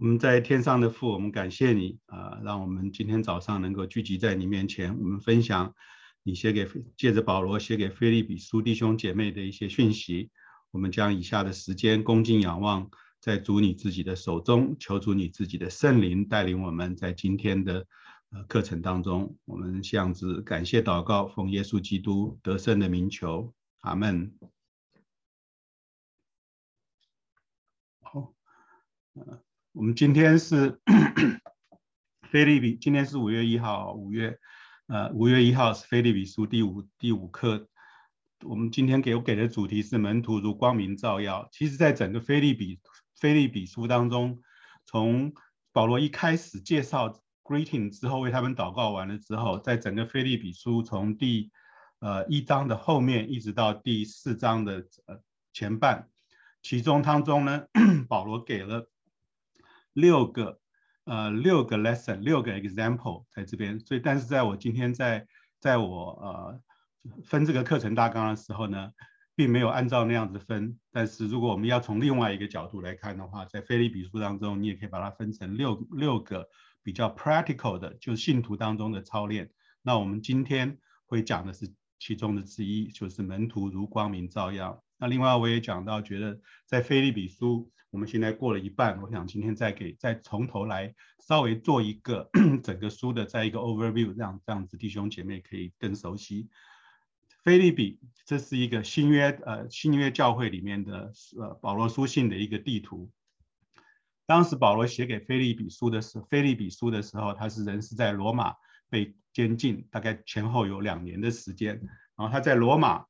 我们在天上的父，我们感谢你让我们今天早上能够聚集在你面前，我们分享你借着保罗写给腓立比书弟兄姐妹的一些讯息。我们将以下的时间恭敬仰望在主你自己的手中，求主你自己的圣灵带领我们在今天的课程当中。我们这样子感谢祷告，奉耶稣基督得胜的名求，阿们。好，我们今天是腓立比，今天是5月1号，5月1号是腓立比书第五课。我们今天给的主题是门徒如光明照耀。其实在整个腓立比书当中，从保罗一开始介绍 greeting 之后，为他们祷告完了之后，在整个腓立比书从第1章的后面一直到第4章的前半，其中当中呢，保罗给了6个 lesson， 6个 example 在这边。所以，但是在我今天在我分这个课程大纲的时候呢，并没有按照那样子分。但是如果我们要从另外一个角度来看的话，在腓立比书当中，你也可以把它分成六个比较 practical 的，就是信徒当中的操练。那我们今天会讲的是其中的之一，就是门徒如光明照耀。那另外我也讲到，觉得在腓立比书我们现在过了一半，我想今天再从头来稍微做一个整个书的一个 overview， 这样子弟兄姐妹可以更熟悉。腓立比这是一个新约教会里面的保罗书信的一个地图。当时保罗写给腓立比书的时候，他人是在罗马被监禁，大概前后有2年的时间。然后他在罗马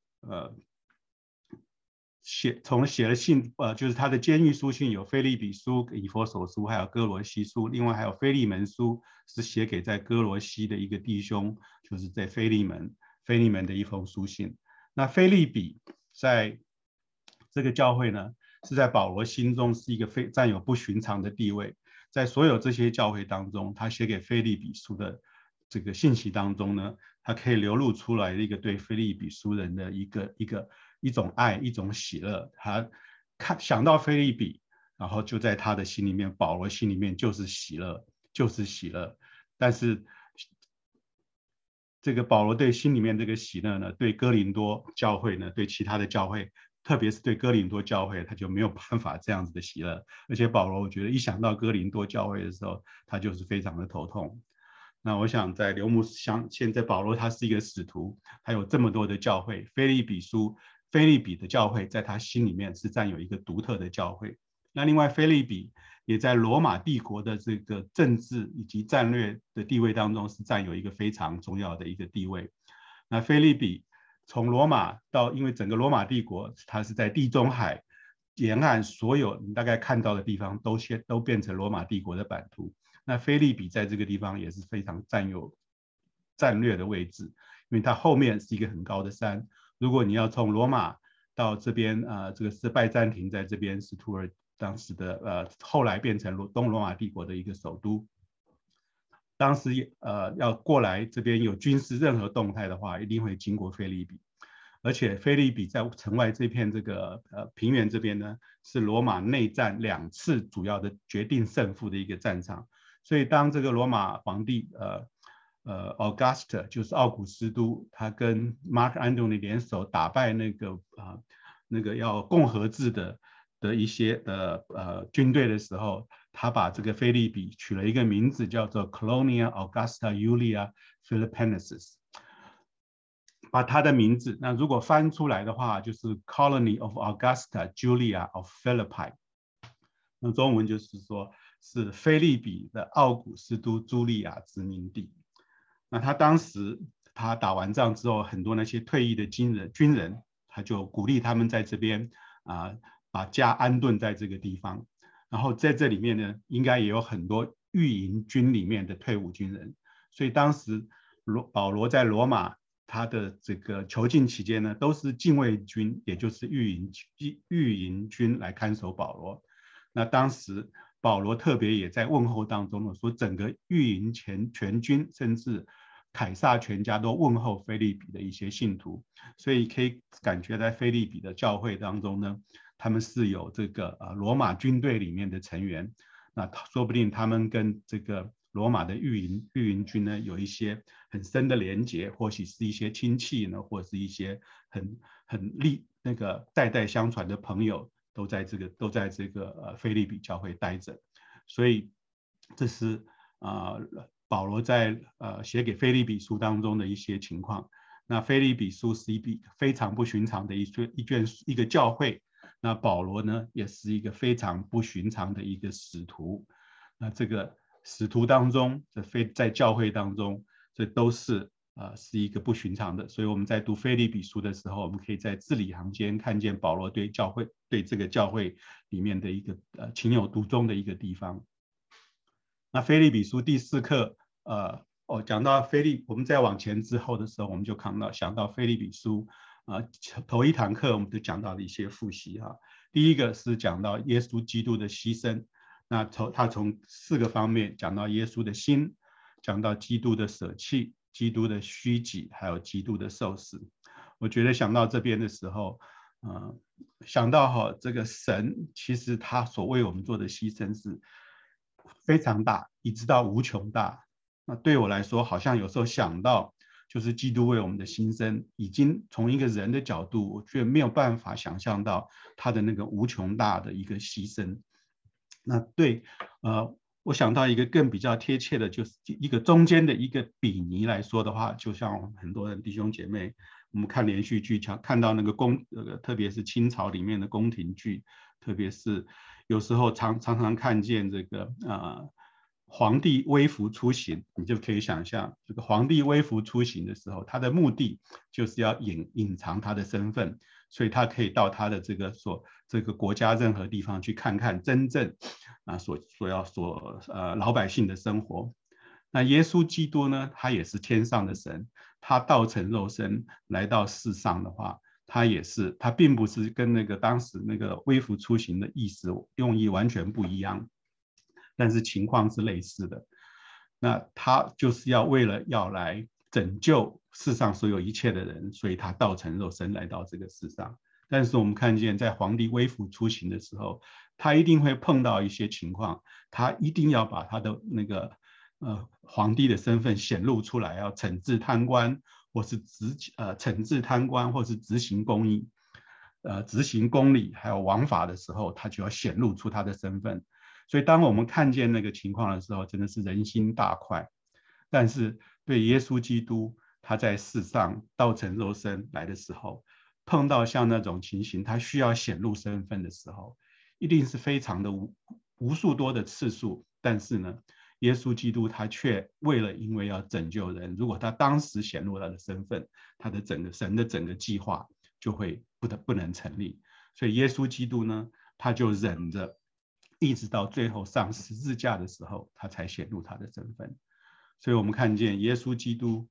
写了信，就是他的监狱书信有腓立比书、以弗所书，还有哥罗西书，另外还有腓利门书，是写给在哥罗西的一个弟兄，就是在腓利门的一封书信。那腓立比在这个教会呢，是在保罗心中是一个占有不寻常的地位。在所有这些教会当中，他写给腓立比书的这个信息当中呢，他可以流露出来的一个对腓立比书人的一种爱，一种喜乐。他想到腓立比，然后就在他的心里面，保罗心里面就是喜乐，就是喜乐。但是这个保罗对心里面这个喜乐呢，对哥林多教会呢，对其他的教会，特别是对哥林多教会，他就没有办法这样子的喜乐。而且保罗我觉得一想到哥林多教会的时候，他就是非常的头痛。那我想在刘牧现在保罗他是一个使徒，他有这么多的教会，腓立比的教会在他心里面是占有一个独特的教会。那另外腓立比也在罗马帝国的这个政治以及战略的地位当中是占有一个非常重要的一个地位。那腓立比从罗马因为整个罗马帝国它是在地中海沿岸，所有你大概看到的地方都变成罗马帝国的版图。那腓立比在这个地方也是非常占有战略的位置，因为它后面是一个很高的山。如果你要从罗马到这边，这个是拜占庭在这边是当时的后来变成东罗马帝国的一个首都。当时要过来这边有军事任何动态的话，一定会经过腓立比。而且腓立比在城外这片这个平原这边呢，是罗马内战2次主要的决定胜负的一个战场。所以当这个罗马皇帝August 就是奥古斯都，他跟 Mark Antony 联手打败那个要共和制的一些军队的时候，他把这个腓立比取了一个名字叫做 Colonia Augusta Julia Philippensis， 把他的名字，那如果翻出来的话就是 Colony of Augusta Julia of Philippi， 那中文就是说是腓立比的奥古斯都茱莉亚殖民地。那他当时他打完仗之后，很多那些退役的军人，他就鼓励他们在这边把家安顿在这个地方。然后在这里面呢，应该也有很多御营军里面的退伍军人。所以当时保罗在罗马他的这个囚禁期间呢，都是禁卫军，也就是御营军来看守保罗。那当时保罗特别也在问候当中说，整个御营全军甚至凯撒全家都问候腓立比的一些信徒。所以可以感觉在腓立比的教会当中呢，他们是有这个罗马军队里面的成员。 那说不定他们跟这个罗马的御营军呢有一些很深的连结，或许是一些亲戚呢，或是一些很那个代代相传的朋友都在这个腓立比教会待着，所以这是保罗在写给腓立比书当中的一些情况。那腓立比书是一笔非常不寻常的一个教会，那保罗呢也是一个非常不寻常的一个使徒。那这个使徒当中，在教会当中，这都是一个不寻常的。所以我们在读腓立比书的时候，我们可以在字里行间看见保罗对这个教会里面的一个情有独钟的一个地方。那腓立比书第4课，讲到我们再往前之后的时候，我们就想到腓立比书头一堂课我们就讲到了一些复习哈。第一个是讲到耶稣基督的牺牲，那他从4个方面讲到耶稣的心，讲到基督的舍弃，基督的虚己，还有基督的受死。我觉得想到这边的时候，想到这个神其实他所为我们做的牺牲是非常大，一直到无穷大。那对我来说，好像有时候想到就是基督为我们的牺牲，已经从一个人的角度，我觉得没有办法想象到他的那个无穷大的一个牺牲。那我想到一个更比较贴切的，就是一个中间的一个比拟来说的话，就像很多人弟兄姐妹，我们看连续剧，看到那个特别是清朝里面的宫廷剧，特别是有时候常常看见这个皇帝微服出行，你就可以想象，这个皇帝微服出行的时候，他的目的就是要隐藏他的身份，所以他可以到他的这个国家任何地方去看看真正老百姓的生活。那耶稣基督呢，他也是天上的神，他道成肉身来到世上的话，他并不是跟那个当时那个微服出行的用意完全不一样。但是情况是类似的，那他就是为了要来拯救世上所有一切的人，所以他道成肉身来到这个世上。但是我们看见，在皇帝微服出行的时候，他一定会碰到一些情况，他一定要把他的那个皇帝的身份显露出来，要惩治贪官，或是惩治贪官，或是执行公义、执行公理，还有王法的时候，他就要显露出他的身份。所以当我们看见那个情况的时候，真的是人心大快。但是对耶稣基督，他在世上道成肉身来的时候，碰到像那种情形，他需要显露身份的时候，一定是非常的无数多的次数。但是呢，耶稣基督他却因为要拯救人，如果他当时显露他的身份，他的神的整个计划就会不能成立。所以耶稣基督呢，他就忍着，一直到最后上十字架的时候，他才显露他的身份。所以我们看见耶稣基督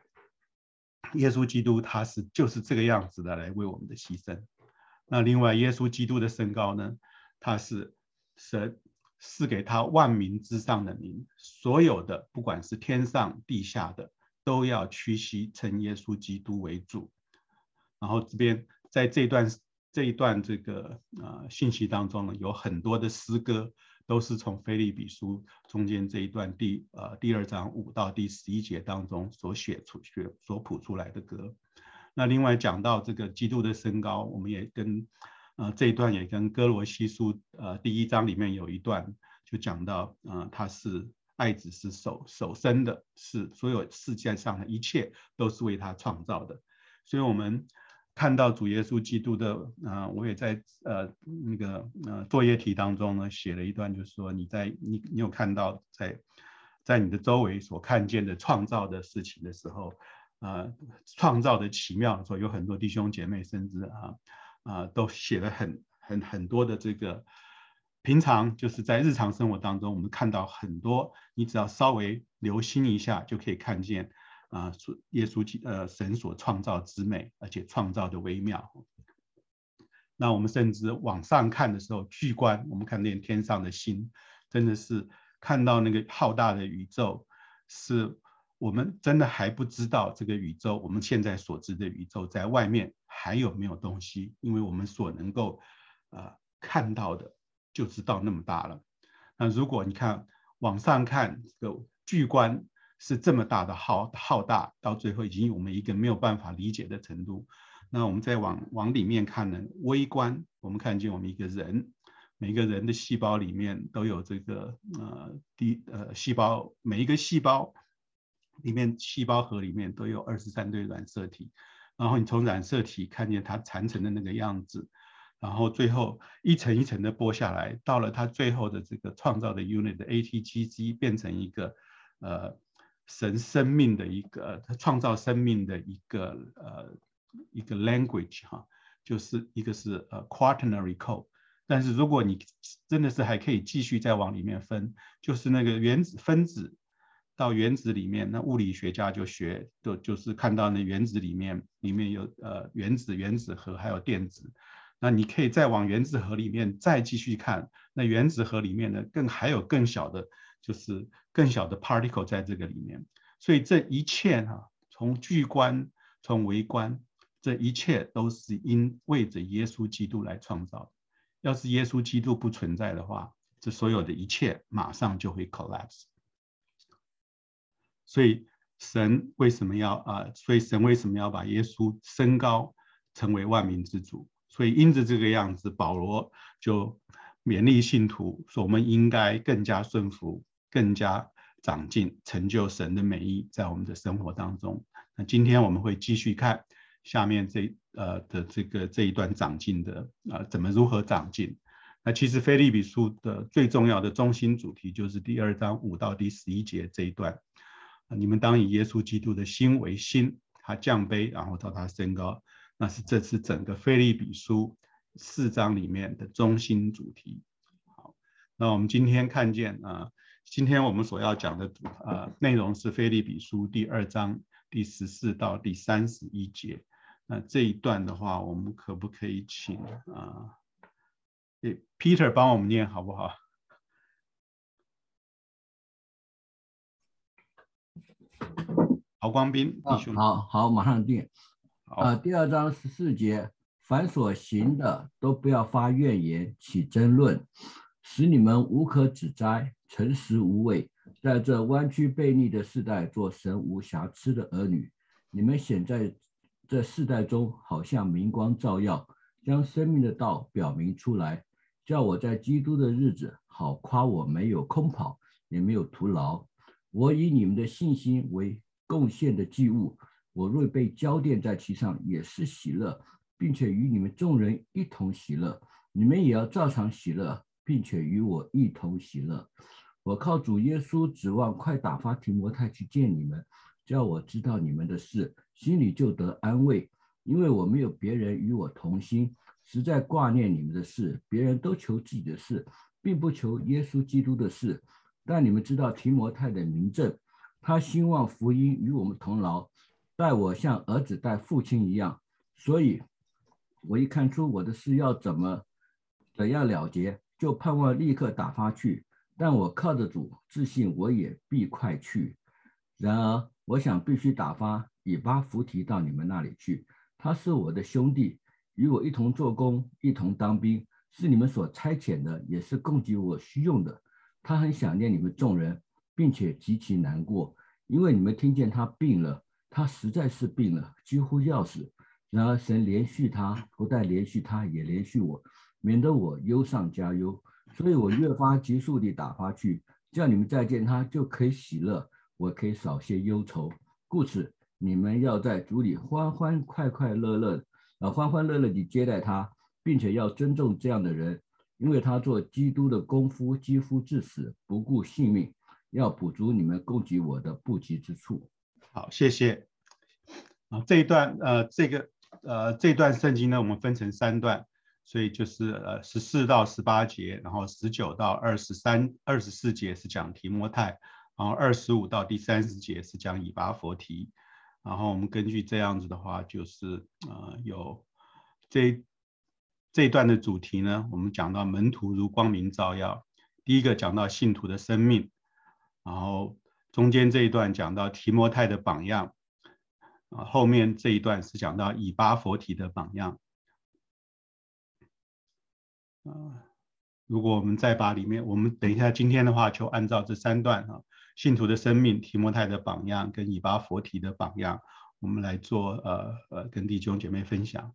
他就是这个样子的来为我们的牺牲。那另外耶稣基督的身高呢，他是神赐给他万民之上的名，所有的不管是天上地下的，都要屈膝称耶稣基督为主。然后这边在这一段这个信息当中呢，有很多的诗歌都是从腓立比书中间这一段第2章5到第11节当中所谱出来的歌。那另外讲到这个基督的身高，我们也这一段也跟哥罗西书第1章里面有一段就讲到他是爱子是首生的，是所有世界上的一切都是为他创造的。所以我们看到主耶稣基督的我也在那个作业题当中呢写了一段，就是说你有看到在你的周围所看见的创造的事情的时候，创造的奇妙的时候，有很多弟兄姐妹甚至都写了很多的这个。平常就是在日常生活当中，我们看到很多，你只要稍微留心一下，就可以看见耶稣神所创造之美，而且创造的微妙。那我们甚至往上看的时候，巨观，我们看见天上的星，真的是看到那个浩大的宇宙，是我们真的还不知道这个宇宙，我们现在所知的宇宙在外面还有没有东西，因为我们所能够看到的就知道那么大了。 那如果你看往上看，这个巨观是这么大的浩大，到最后已经我们一个没有办法理解的程度。那我们再往里面看呢，微观，我们看见我们一个人，每个人的细胞里面都有这个细胞，每一个细胞里面细胞核里面都有23对染色体，然后你从染色体看见它缠成的那个样子，然后最后一层一层的剥下来，到了它最后的这个创造的 unit 的 ATGC 变成一个神生命的一个创造生命的一个 language 哈，就是一个是quaternary code。但是如果你真的是还可以继续再往里面分，就是那个原子分子到原子里面，那物理学家就是看到那原子里面有原子核还有电子。那你可以再往原子核里面再继续看，那原子核里面呢还有更小的，就是更小的 particle 在这个里面。所以这一切从巨观从微观，这一切都是为着耶稣基督来创造的。要是耶稣基督不存在的话，这所有的一切马上就会 collapse。所以神为什么要把耶稣升高成为万民之主？所以因着这个样子，保罗就勉励信徒说，我们应该更加顺服，更加长进，成就神的美意在我们的生活当中。那今天我们会继续看下面这一段长进的如何长进。那其实腓立比书的最重要的中心主题就是第2章5到第11节这一段。你们当以耶稣基督的心为心，他降卑，然后到他升高。这是整个腓立比书4章里面的中心主题。好，那我们今天看见今天我们所要讲的内容是腓立比书第2章第14到第31节。那这一段的话，我们可不可以请Peter 帮我们念好不好？郝光斌弟兄， 好，马上念。第2章14节，凡所行的都不要发怨言，起争论，使你们无可指摘，诚实无畏，在这弯曲悖逆的世代，做神无瑕疵的儿女。你们显在这世代中，好像明光照耀，将生命的道表明出来，叫我在基督的日子好夸我没有空跑，也没有徒劳。我以你们的信心为贡献的祭物，我若被浇奠在其上，也是喜乐，并且与你们众人一同喜乐。你们也要照常喜乐，并且与我一同喜乐。我靠主耶稣指望快打发提摩太去见你们，叫我知道你们的事，心里就得安慰。因为我没有别人与我同心，实在挂念你们的事。别人都求自己的事，并不求耶稣基督的事。但你们知道提摩太的名证，他兴旺福音与我们同劳，待我像儿子待父亲一样。所以我一看出我的事要怎样了结，就盼望立刻打发去。但我靠着主，自信我也必快去。然而我想必须打发以巴弗提到你们那里去，他是我的兄弟，与我一同做工，一同当兵，是你们所差遣的，也是供给我需用的。他很想念你们众人，并且极其难过，因为你们听见他病了，他实在是病了，几乎要死。然而神怜恤他，不但怜恤他，也怜恤我，免得我忧上加忧。所以我越发急速地打发去，叫你们再见他就可以喜乐，我可以少些忧愁。故此你们要在主里欢欢乐乐地接待他，并且要尊重这样的人，因为他做基督的功夫几乎至死，不顾性命，要补足你们供给我的不及之处。 好，谢谢。这一段这段圣经呢，我们分成3段，所以就是14到18节，然后19到24节是讲提摩太，然后25到第30节是讲以巴弗提。然后我们根据这样子的话，就是有这一段的主题呢，我们讲到门徒如光明照耀，第一个讲到信徒的生命，然后中间这一段讲到提摩太的榜样，后面这一段是讲到以巴弗提的榜样。 如果我们再把里面，我们等一下今天的话，就按照这3段信徒的生命、提摩太的榜样跟以巴弗提的榜样，我们来做跟弟兄姐妹分享。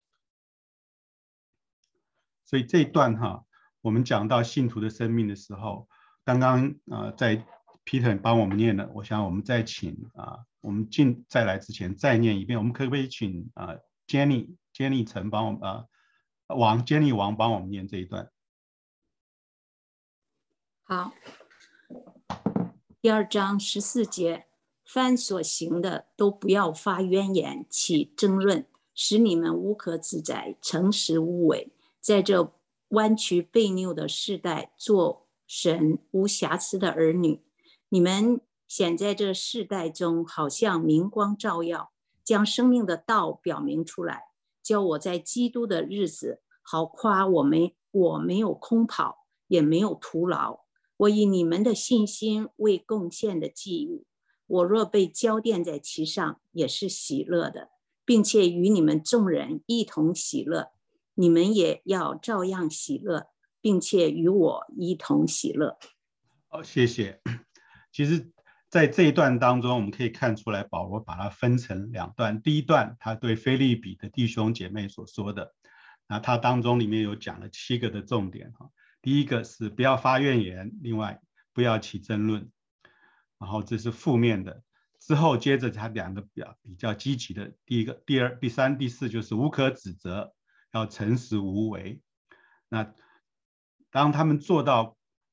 所以这一段我们讲到信徒的生命的时候，刚刚在 Peter 帮我们念了，我想我们再请我们再来之前再念一遍，我们可不可以请Jenny 陈帮我们Jenny 王帮我们念这一段？ 好，第2章14节，凡所行的都不要发怨言，起争论，使你们无可指摘，诚实无伪，在这弯曲悖谬的世代，做神无瑕疵的儿女。你们显在这世代中，好像明光照耀，将生命的道表明出来，叫我在基督的日子好夸我没有空跑，也没有徒劳。我以你们的信心为贡献的祭物，我若被浇奠在其上，也是喜乐的，并且与你们众人一同喜乐。你们也要照样喜乐，并且与我一同喜乐。 好，谢谢。其实在这一段当中，我们可以看出来保罗把它分成2段。第一段他对腓立比的弟兄姐妹所说的，那他当中里面有讲了7个的重点。第一个是不要发怨言，另外不要起争论，然后这是负面的。之后接着他2个比较积极的，第一个、第2、第3、第4就是无可指责，要诚实无为。那当他们做到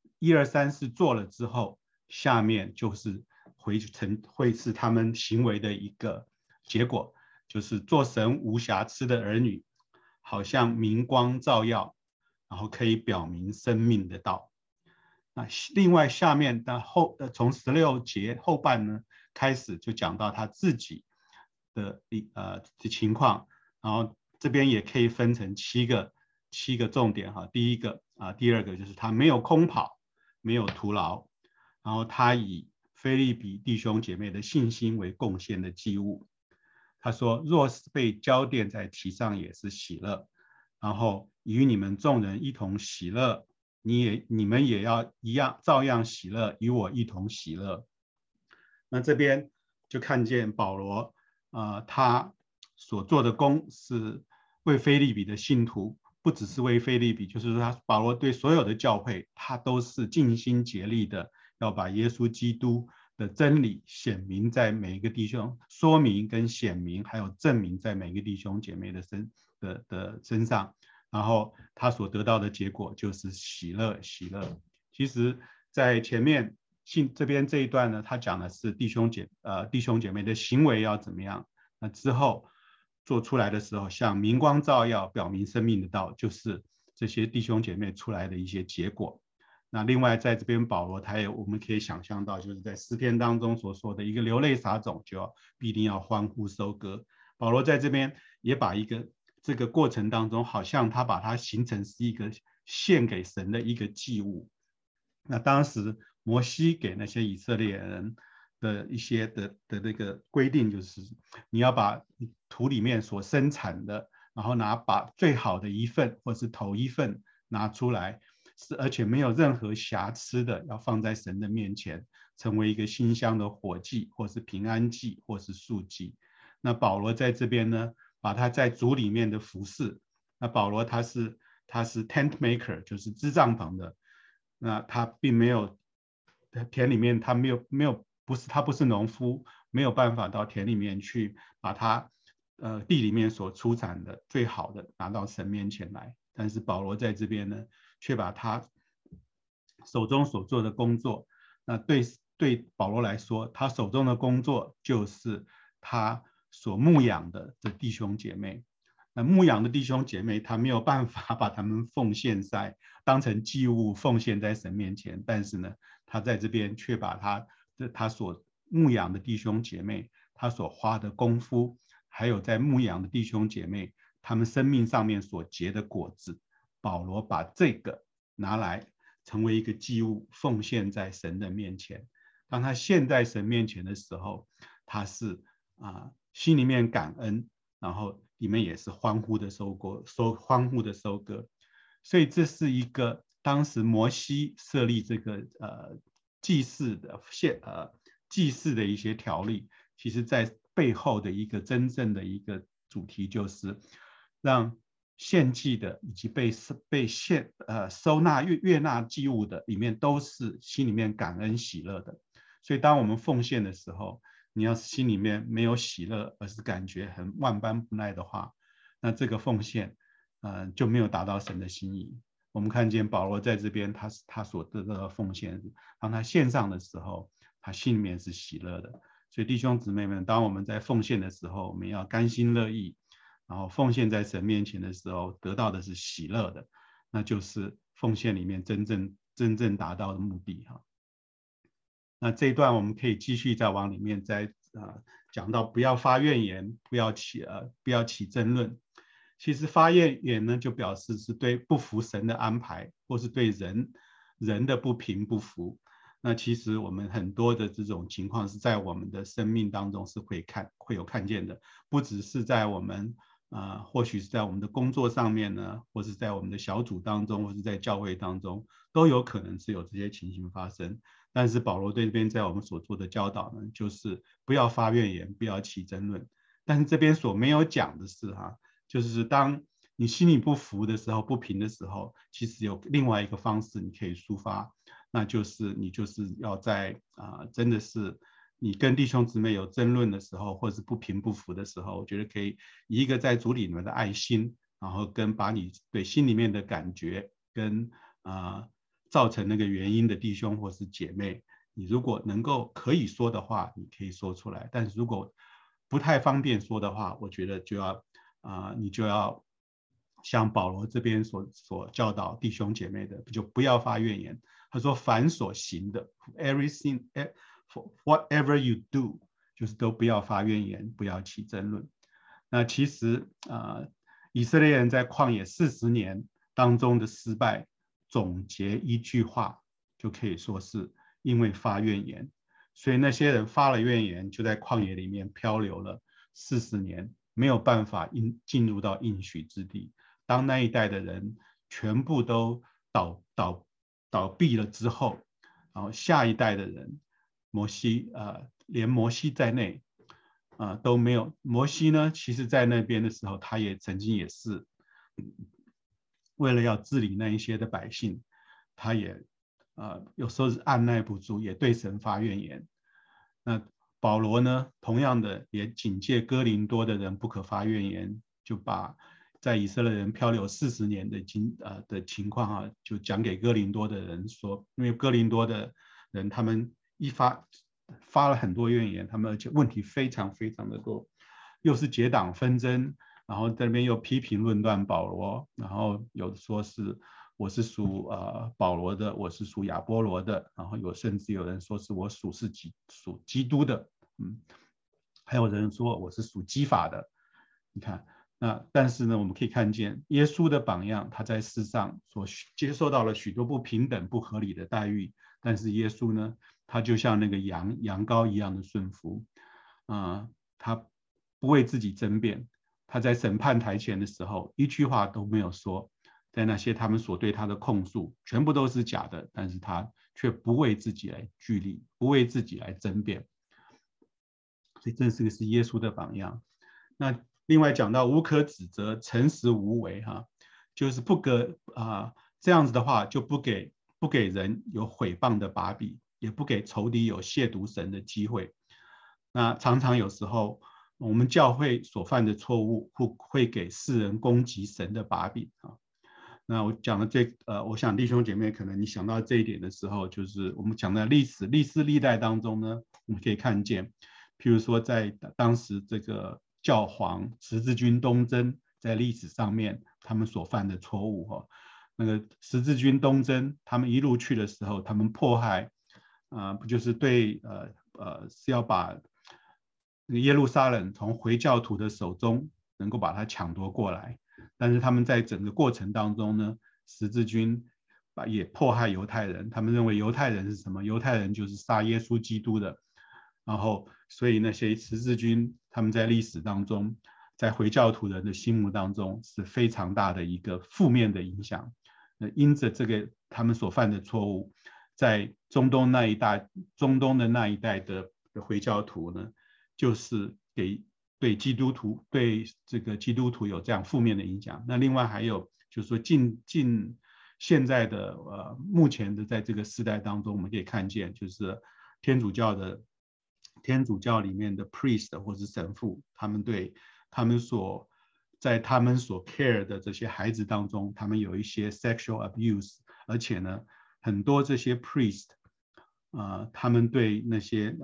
1、2、3、4做了之后，下面就是会是他们行为的一个结果，就是做神无瑕疵的儿女，好像明光照耀，然后可以表明生命的道。那另外下面从16节后半呢开始就讲到他自己的情况，然后这边也可以分成7个重点第一个第2个就是他没有空跑，没有徒劳，然后他以腓立比弟兄姐妹的信心为贡献的祭物。他说若是被浇奠在其上，也是喜乐，然后与你们众人一同喜乐，你们也要照样喜乐，与我一同喜乐。那这边就看见保罗他所做的工是为腓立比的信徒，不只是为腓立比，就是说保罗对所有的教会，他都是尽心竭力的要把耶稣基督的真理显明在每一个弟兄，说明跟显明还有证明在每个弟兄姐妹的身上，然后他所得到的结果就是喜乐。其实在前面这边这一段呢，他讲的是弟兄姐妹的行为要怎么样，那之后做出来的时候像明光照耀，表明生命的道，就是这些弟兄姐妹出来的一些结果。那另外在这边保罗我们可以想象到，就是在诗篇当中所说的一个流泪撒种，就必定要欢呼收割。保罗在这边也把这个过程当中，好像他把它形成是一个献给神的一个祭物。那当时摩西给那些以色列人的一些的那个规定，就是你要把土里面所生产的，然后把最好的1份或是头1份拿出来，而且没有任何瑕疵的，要放在神的面前，成为一个馨香的火祭，或是平安祭，或是素祭。那保罗在这边呢，把他在主里面的服事。那保罗他是 tent maker， 就是织帐篷的。那他并没有田里面，他不是农夫，没有办法到田里面去把他地里面所出产的最好的拿到神面前来。但是保罗在这边呢，却把他手中所做的工作，那对保罗来说，他手中的工作就是他所牧养的这弟兄姐妹。那牧养的弟兄姐妹，他没有办法把他们当成祭物奉献在神面前，但是呢，他在这边却把他所牧养的弟兄姐妹，他所花的功夫，还有在牧养的弟兄姐妹他们生命上面所结的果子，保罗把这个拿来成为一个祭物奉献在神的面前。当他献在神面前的时候，他是心里面感恩，然后里面也是欢呼的收割。所以这是一个当时摩西设立这个祭祀的一些条例，其实在背后的一个真正的一个主题，就是让献祭的以及被收纳悦纳祭物的里面都是心里面感恩喜乐的。所以当我们奉献的时候，你要是心里面没有喜乐，而是感觉很万般不耐的话，那这个奉献就没有达到神的心意。我们看见保罗在这边他所得到的奉献，当他献上的时候，他心里面是喜乐的。所以弟兄姊妹们，当我们在奉献的时候，我们要甘心乐意，然后奉献在神面前的时候，得到的是喜乐的，那就是奉献里面真正达到的目的哈。那这一段我们可以继续再往里面再讲到，不要发怨言，不要起争论。其实发怨言呢，就表示是对不服神的安排，或是对人的不平不服。那其实我们很多的这种情况是在我们的生命当中是会有看见的，不只是在我们或许是在我们的工作上面呢，或是在我们的小组当中，或是在教会当中，都有可能是有这些情形发生。但是保罗这边在我们所做的教导呢，就是不要发怨言，不要起争论。但是这边所没有讲的是就是当你心里不服的时候，不平的时候，其实有另外一个方式你可以抒发，那就是你就是要在真的是你跟弟兄姊妹有争论的时候，或是不平不服的时候，我觉得可以以一个在主里面的爱心，然后跟把你对心里面的感觉跟造成那个原因的弟兄或是姐妹，你如果能够可以说的话，你可以说出来。但是如果不太方便说的话，我觉得你就要像保罗这边所教导弟兄姐妹的，就不要发怨言。他说凡所行的 everything whatever you do， 就是都不要发怨言，不要起争论。那其实以色列人在旷野40年当中的失败，总结一句话就可以说是因为发怨言。所以那些人发了怨言，就在旷野里面漂流了40年，没有办法进入到应许之地。当那一代的人全部都倒闭了之后，然后下一代的人，连摩西在内都没有。摩西呢，其实在那边的时候，他也曾经也是为了要治理那一些的百姓，他也有时候是按耐不住，也对神发怨言。那保罗呢，同样的也警戒哥林多的人不可发怨言，就把在以色列人漂流40年的情况就讲给哥林多的人说。因为哥林多的人他们发了很多怨言，他们而且问题非常非常的多，又是结党纷争，然后在那边又批评论断保罗，然后有的说是我是属保罗的，我是属亚波罗的，然后甚至有人说是我属基督的，还有人说我是属基法的。你看，但是呢，我们可以看见耶稣的榜样，他在世上所接受到了许多不平等、不合理的待遇，但是耶稣呢，他就像那个羊羔一样的顺服，他不为自己争辩，他在审判台前的时候，一句话都没有说。在那些他们所对他的控诉，全部都是假的，但是他却不为自己来据理，不为自己来争辩。所以这是耶稣的榜样。那另外讲到无可指责，诚实无为就是这样子的话，就不给人有毁谤的把柄，也不给仇敌有亵渎神的机会。那常常有时候我们教会所犯的错误会给世人攻击神的把柄那我讲的我想弟兄姐妹可能你想到这一点的时候，就是我们讲的历史历代当中呢，我们可以看见，譬如说在当时这个教皇十字军东征，在历史上面他们所犯的错误那个十字军东征，他们一路去的时候，他们迫害不就是是要把耶路撒冷从回教徒的手中能够把它抢夺过来。但是他们在整个过程当中呢，十字军也迫害犹太人，他们认为犹太人是什么？犹太人就是杀耶稣基督的。然后所以那些十字军他们在历史当中，在回教徒人的心目当中是非常大的一个负面的影响。因着这个他们所犯的错误，在中东的那一带的回教徒呢，就是对基督徒对这个基督徒有这样负面的影响。那另外还有就是说现在的目前的在这个时代当中，我们可以看见就是天主教里面的 priest 或是神父，他们在他们所 care 的这些孩子当中，他们有一些 sexual abuse， 而且呢，很多这些 priest，他们对那些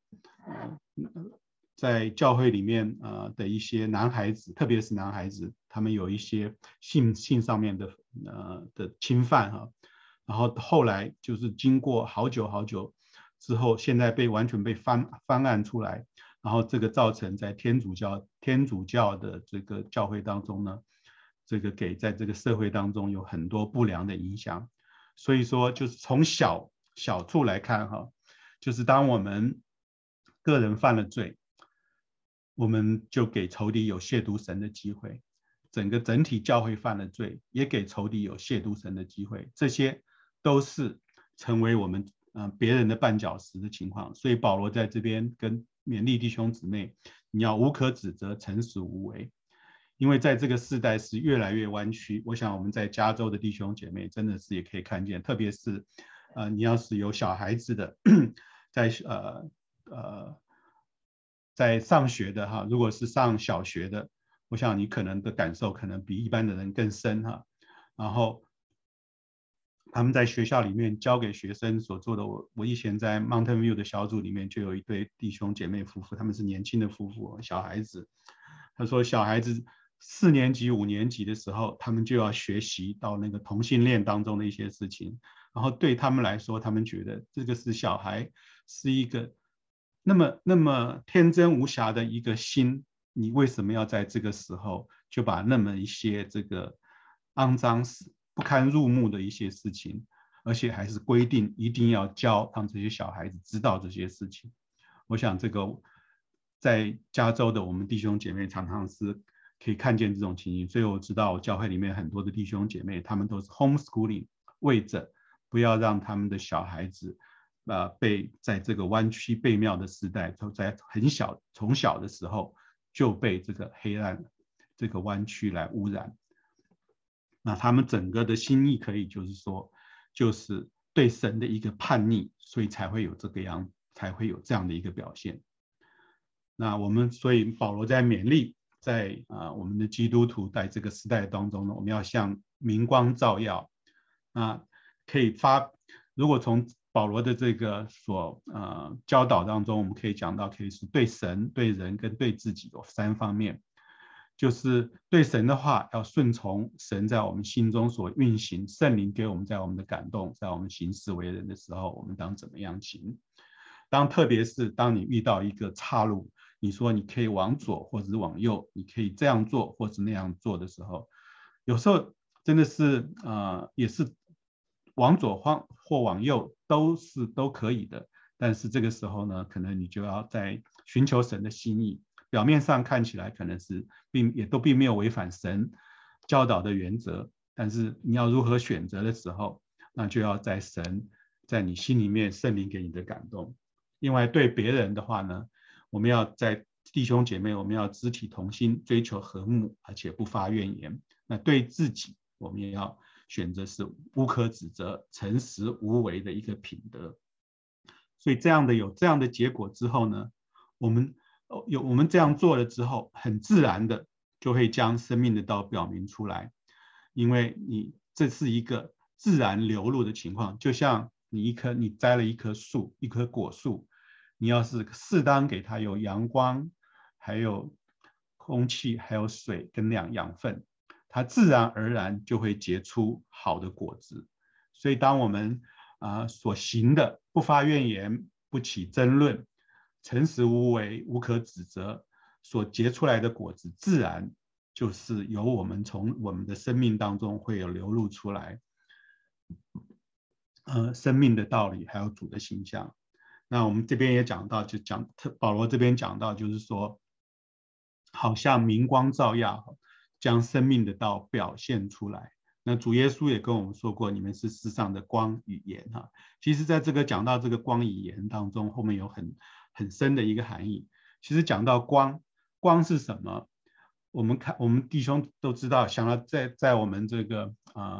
在教会里面的一些男孩子，特别是男孩子，他们有一些性上面的侵犯哈，然后后来就是经过好久之后，现在完全被翻案出来，然后这个造成在天主教的这个教会当中呢，这个在这个社会当中有很多不良的影响。所以说就是从小处来看哈，就是当我们个人犯了罪，我们就给仇敌有亵渎神的机会，整体教会犯了罪，也给仇敌有亵渎神的机会，这些都是成为我们别人的绊脚石的情况。所以保罗在这边跟勉励弟兄姊妹，你要无可指责，诚实无为，因为在这个世代是越来越弯曲。我想我们在加州的弟兄姐妹真的是也可以看见，特别是你要是有小孩子的，在上学的哈，如果是上小学的，我想你可能的感受可能比一般的人更深哈。然后他们在学校里面教给学生所做的，我以前在 Mountain View 的小组里面就有一对弟兄姐妹夫妇，他们是年轻的夫妇，小孩子。他说小孩子4年级、5年级的时候，他们就要学习到那个同性恋当中的一些事情，然后对他们来说，他们觉得这个是小孩是一个那么天真无瑕的一个心，你为什么要在这个时候就把那么一些这个肮脏不堪入目的一些事情，而且还是规定一定要教，让这些小孩子知道这些事情。我想这个在加州的我们弟兄姐妹常常是可以看见这种情形，所以我知道教会里面很多的弟兄姐妹，他们都是 homeschooling， 为着不要让他们的小孩子被在这个弯曲悖谬的时代，在从小的时候就被这个黑暗这个弯曲来污染。那他们整个的心意可以就是说，就是对神的一个叛逆，所以才会有这样的一个表现。那所以保罗在勉励，在我们的基督徒在这个时代当中呢，我们要像明光照耀。如果从保罗的这个教导当中，我们可以讲到，可以是对神、对人跟对自己有3方面。就是对神的话要顺从神在我们心中所运行，圣灵给我们在我们的感动，在我们行事为人的时候，我们当怎么样行。特别是当你遇到一个岔路，你说你可以往左或者往右，你可以这样做或者那样做的时候，有时候真的是也是往左或往右都可以的，但是这个时候呢，可能你就要在寻求神的心意。表面上看起来可能是并没有违反神教导的原则，但是你要如何选择的时候，那就要在你心里面圣灵给你的感动。另外对别人的话呢，我们要在弟兄姐妹，我们要肢体同心，追求和睦，而且不发怨言。那对自己，我们也要选择是无可指责、诚实无为的一个品德。所以有这样的结果之后呢，我们这样做了之后，很自然的就会将生命的道表明出来，因为这是一个自然流露的情况。就像你栽了一棵果树，你要是适当给它有阳光，还有空气，还有水跟养分，它自然而然就会结出好的果子。所以当我们所行的不发怨言，不起争论，诚实无为，无可指责，所结出来的果子，自然就是由从我们的生命当中会有流露出来，生命的道理，还有主的形象。那我们这边也讲到，保罗这边讲到，就是说，好像明光照耀，将生命的道表现出来。 那主耶稣也跟我们说过，你们是世上的光与盐哈。其实在这个讲到这个光与盐当中，后面有很深的一个含义。其实讲到光，光是什么？我们弟兄都知道，想要在我们这个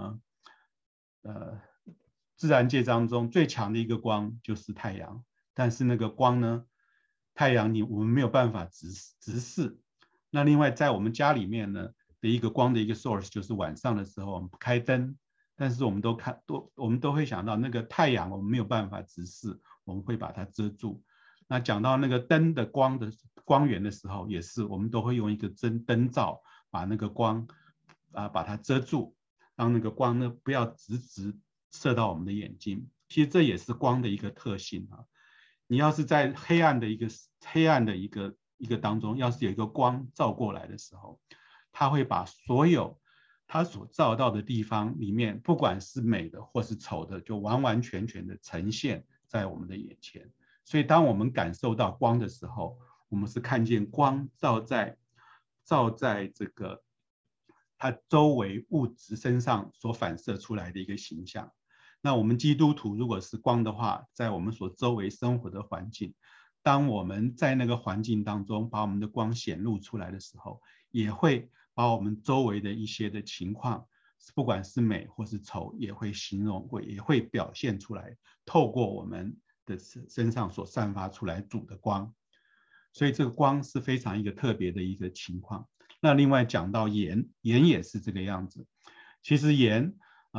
自然界当中最强的一个光就是太阳，但是那个光呢，太阳我们没有办法直视。那另外在我们家里面呢的一个光的一个 source 就是晚上的时候我们不开灯，但是我们都会想到那个太阳我们没有办法直视，我们会把它遮住。那讲到那个灯的光源的时候，也是我们都会用一个灯罩把那个光把它遮住，让那个光呢不要直射到我们的眼睛。其实这也是光的一个特性啊。你要是在黑暗的一个当中，要是有一个光照过来的时候，它会把所有它所照到的地方里面，不管是美的或是丑的，就完完全全的呈现在我们的眼前。所以当我们感受到光的时候，我们是看见光照在这个它周围物质身上所反射出来的一个形象。那我们基督徒如果是光的话，在我们所周围生活的环境，当我们在那个环境当中把我们的光显露出来的时候，也会把我们周围的一些的情况，不管是美或是丑，也会形容过，也会表现出来，透过我们的身上所散发出来主的光。所以这个光是非常一个特别的一个情况。那另外讲到盐也是这个样子。其实盐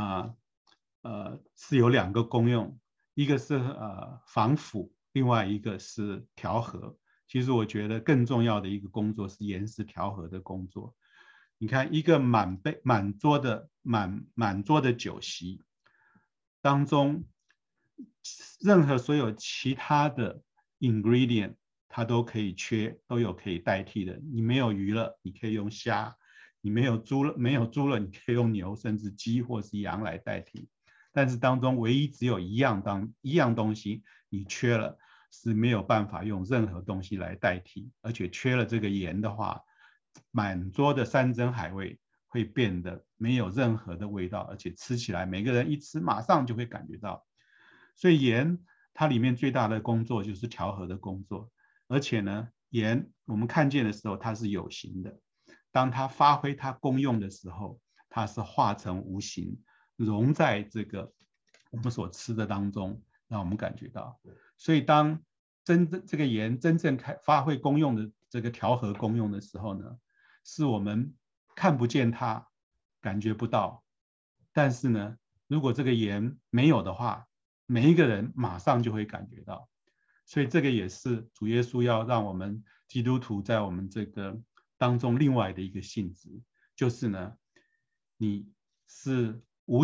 是有2个功用，一个是防腐，另外一个是调和。其实我觉得更重要的一个工作是盐是调和的工作。你看一个满桌的酒席当中，任何所有其他的 ingredient 它都可以都有可以代替的。你没有鱼了，你可以用虾；你没有猪了，你可以用牛，甚至鸡或是羊来代替。但是当中唯一只有一样东西你缺了，是没有办法用任何东西来代替，而且缺了这个盐的话，满桌的山珍海味会变得没有任何的味道，而且吃起来每个人一吃马上就会感觉到。所以盐它里面最大的工作就是调和的工作，而且呢，盐我们看见的时候它是有形的，当它发挥它功用的时候，它是化成无形，融在这个我们所吃的当中，让我们感觉到。所以当这个盐真正发挥功用的这个调和功用的时候呢，是我们看不见它，感觉不到。但是呢，如果这个盐没有的话，每一个人马上就会感觉到。所以这个也是主耶稣要让我们基督徒在我们这个当中另外的一个性质，就是呢，你是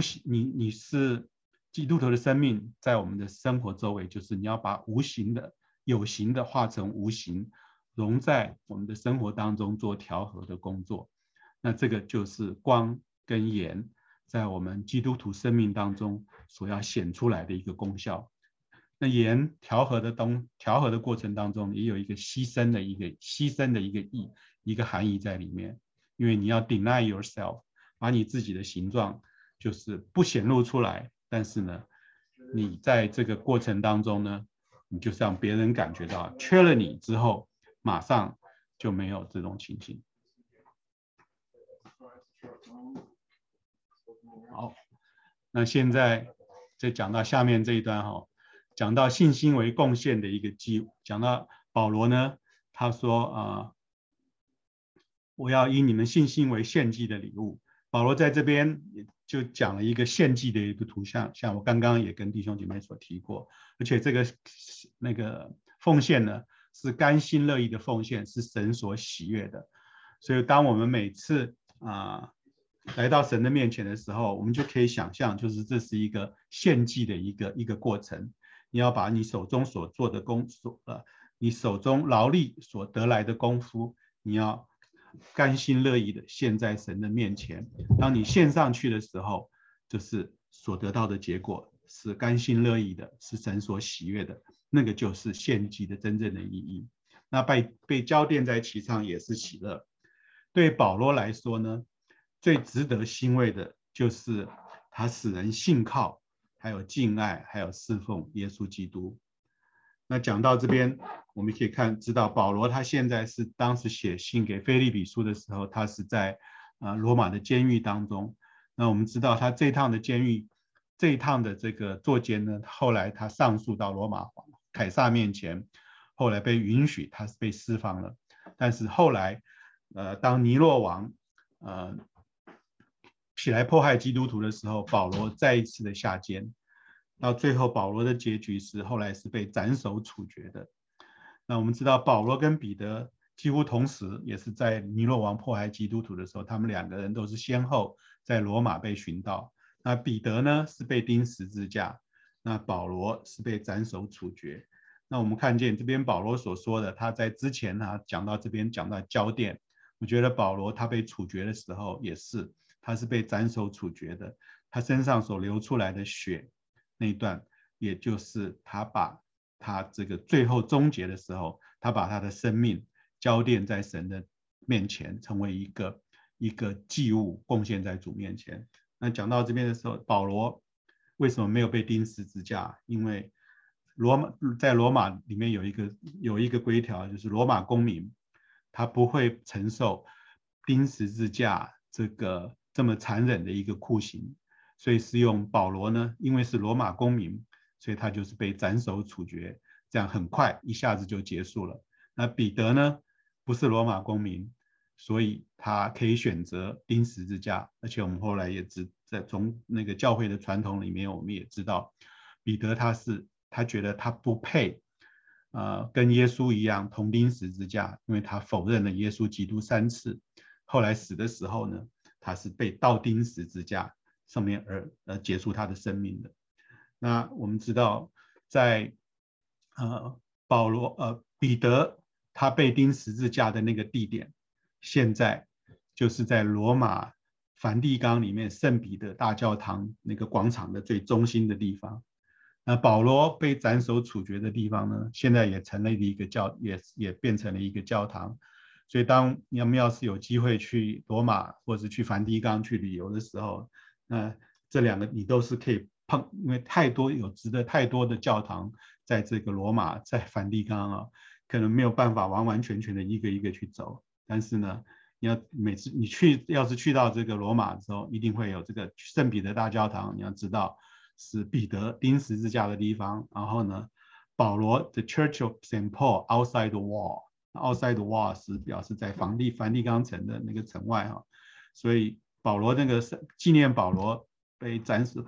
基督徒的生命在我们的生活周围，就是你要把无形的有形的化成无形，融在我们的生活当中做调和的工作。那这个就是光跟盐在我们基督徒生命当中所要显出来的一个功效。那盐调和的过程当中，也有一个牺牲的一个含义在里面，因为你要 deny yourself， 把你自己的形状就是不显露出来，但是呢，你在这个过程当中呢，你就是让别人感觉到缺了你之后，马上就没有这种情形。好，那现在再讲到下面这一段哈，讲到信心为贡献的一个祭物，讲到保罗呢，他说我要以你们信心为献祭的礼物。保罗在这边也就讲了一个献祭的一个图像，像我刚刚也跟弟兄姐妹所提过，而且这个那个奉献呢是甘心乐意的奉献，是神所喜悦的。所以当我们每次来到神的面前的时候，我们就可以想象，就是这是一个献祭的一个过程。你要把你手中所做的你手中劳力所得来的功夫，你要甘心乐意的献在神的面前。当你献上去的时候，就是所得到的结果是甘心乐意的，是神所喜悦的，那个就是献祭的真正的意义。那被浇奠在其上也是喜乐。对保罗来说呢，最值得欣慰的就是他使人信靠，还有敬爱，还有侍奉耶稣基督。那讲到这边，我们可以知道保罗他现在是当时写信给腓立比书的时候，他是在罗马的监狱当中。那我们知道他这一趟的这个坐监呢，后来他上诉到罗马凯撒面前，后来被允许他是被释放了。但是后来当尼罗王起来迫害基督徒的时候，保罗再一次的下监。到最后保罗的结局是后来是被斩首处决的。那我们知道保罗跟彼得几乎同时也是在尼罗王迫害基督徒的时候，他们两个人都是先后在罗马被寻到。那彼得呢是被钉十字架，那保罗是被斩首处决。那我们看见这边保罗所说的，他在之前讲到这边讲到交奠，我觉得保罗他被处决的时候也是，他是被斩首处决的，他身上所流出来的血那一段，也就是他把他这个最后终结的时候，他把他的生命交奠在神的面前，成为一个祭物，贡献在主面前。那讲到这边的时候，保罗为什么没有被钉十字架？因为在罗马里面有一个规条，就是罗马公民他不会承受钉十字架这么残忍的一个酷刑。所以是用保罗呢，因为是罗马公民，所以他就是被斩首处决，这样很快一下子就结束了。那彼得呢，不是罗马公民，所以他可以选择钉十字架。而且我们后来也从那个教会的传统里面，我们也知道，彼得他觉得他不配跟耶稣一样同钉十字架，因为他否认了耶稣基督3次。后来死的时候呢，他是被倒钉十字架上面而结束他的生命的。那我们知道在彼得他被钉十字架的那个地点，现在就是在罗马梵蒂冈里面圣彼得大教堂那个广场的最中心的地方。那保罗被斩首处决的地方呢，现在也成了也变成了一个教堂。所以当你们要是有机会去罗马或者去梵蒂冈去旅游的时候，那这两个你都是可以因为值得太多的教堂在这个罗马，在梵蒂冈可能没有办法完完全全的一个一个去走。但是呢，每次你要是去到这个罗马的时候，一定会有这个圣彼得大教堂，你要知道是彼得钉十字架的地方。然后呢，保罗 The Church of St. Paul outside the wall。outside the wall 是表示在梵蒂冈城的那个城外所以保罗那个纪念保罗被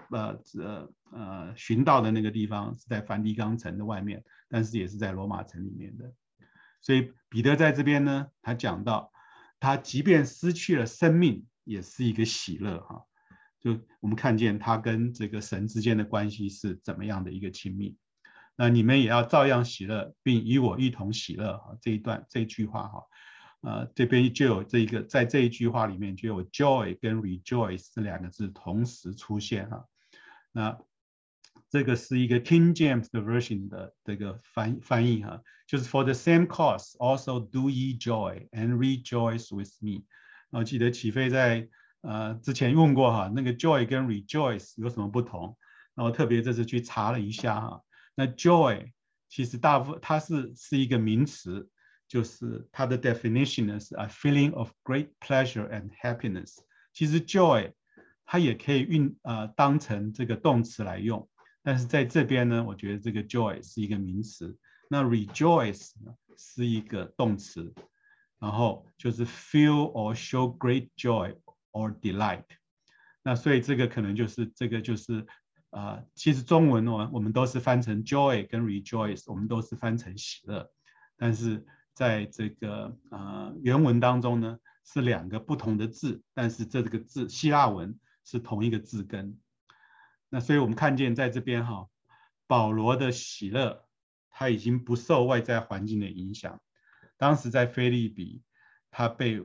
寻到的那个地方是在梵蒂冈城的外面，但是也是在罗马城里面的。所以彼得在这边呢，他讲到他即便失去了生命，也是一个喜乐就我们看见他跟这个神之间的关系是怎么样的一个亲密。那你们也要照样喜乐，并与我一同喜乐这句话这边就有在这一句话里面就有 joy 跟 rejoice 这两个字同时出现那这个是一个 King James 的 version 的这个翻译就是 For the same cause also do ye joy and rejoice with me。然后记得启飞在之前问过那个 joy 跟 rejoice 有什么不同，然后特别这次去查了一下那 joy 其实大部分它是一个名词，就是它的 definition 呢是 a feeling of great pleasure and happiness。其实 joy 它也可以当成这个动词来用，但是在这边呢，我觉得这个 joy 是一个名词，那 rejoice 呢是一个动词，然后就是 feel or show great joy or delight。那所以这个可能就是其实中文我们都是翻成 joy 跟 rejoice， 我们都是翻成喜乐，但是在这个原文当中呢是两个不同的字，但是这个字希腊文是同一个字根。那所以我们看见在这边保罗的喜乐他已经不受外在环境的影响。当时在腓立比他被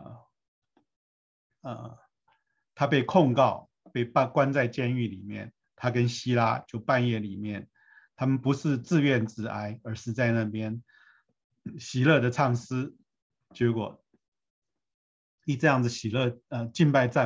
控告，被关在监狱里面，他跟希拉就半夜里面，他们不是自怨自哀，而是在那边喜乐的唱诗。结果这样子喜乐敬拜赞美，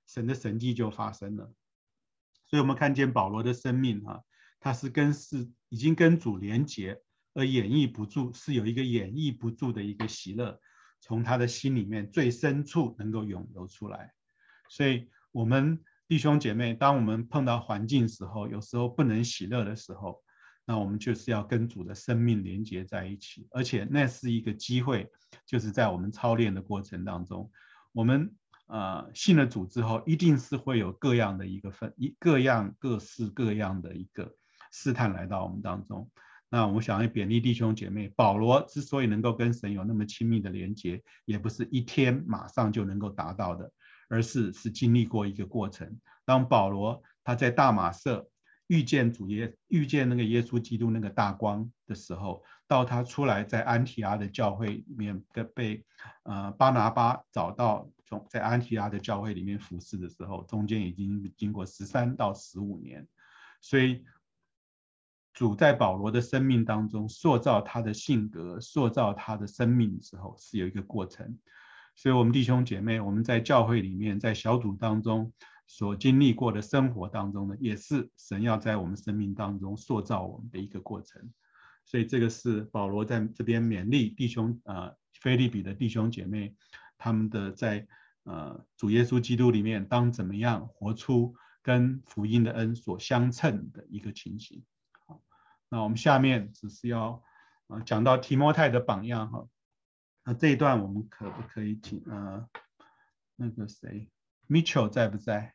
神的神迹就发生了。所以我们看见保罗的生命他是已经跟主连结，而掩抑不住，是有一个掩抑不住的一个喜乐，从他的心里面最深处能够涌流出来。所以我们弟兄姐妹，当我们碰到环境时候，有时候不能喜乐的时候，那我们就是要跟主的生命连结在一起，而且那是一个机会，就是在我们操练的过程当中，我们信了主之后，一定是会有各样的一个各式各样的一个试探来到我们当中。那我想要勉励弟兄姐妹，保罗之所以能够跟神有那么亲密的连结，也不是一天马上就能够达到的，而是经历过一个过程。当保罗他在大马色遇见那个耶稣基督那个大光的时候，到他出来在安提阿的教会里面被巴拿巴找到，在安提阿的教会里面服侍的时候，中间已经经过13到15年。所以主在保罗的生命当中塑造他的性格，塑造他的生命的时候，是有一个过程。所以我们弟兄姐妹，我们在教会里面，在小组当中所经历过的生活当中呢，也是神要在我们生命当中塑造我们的一个过程。所以这个是保罗在这边勉励弟兄腓立比的弟兄姐妹，他们的在主耶稣基督里面当怎么样活出跟福音的恩所相称的一个情形。那我们下面只是要讲到提摩太的榜样哈。那这一段我们可不可以请那个谁 Mitchell 在不在？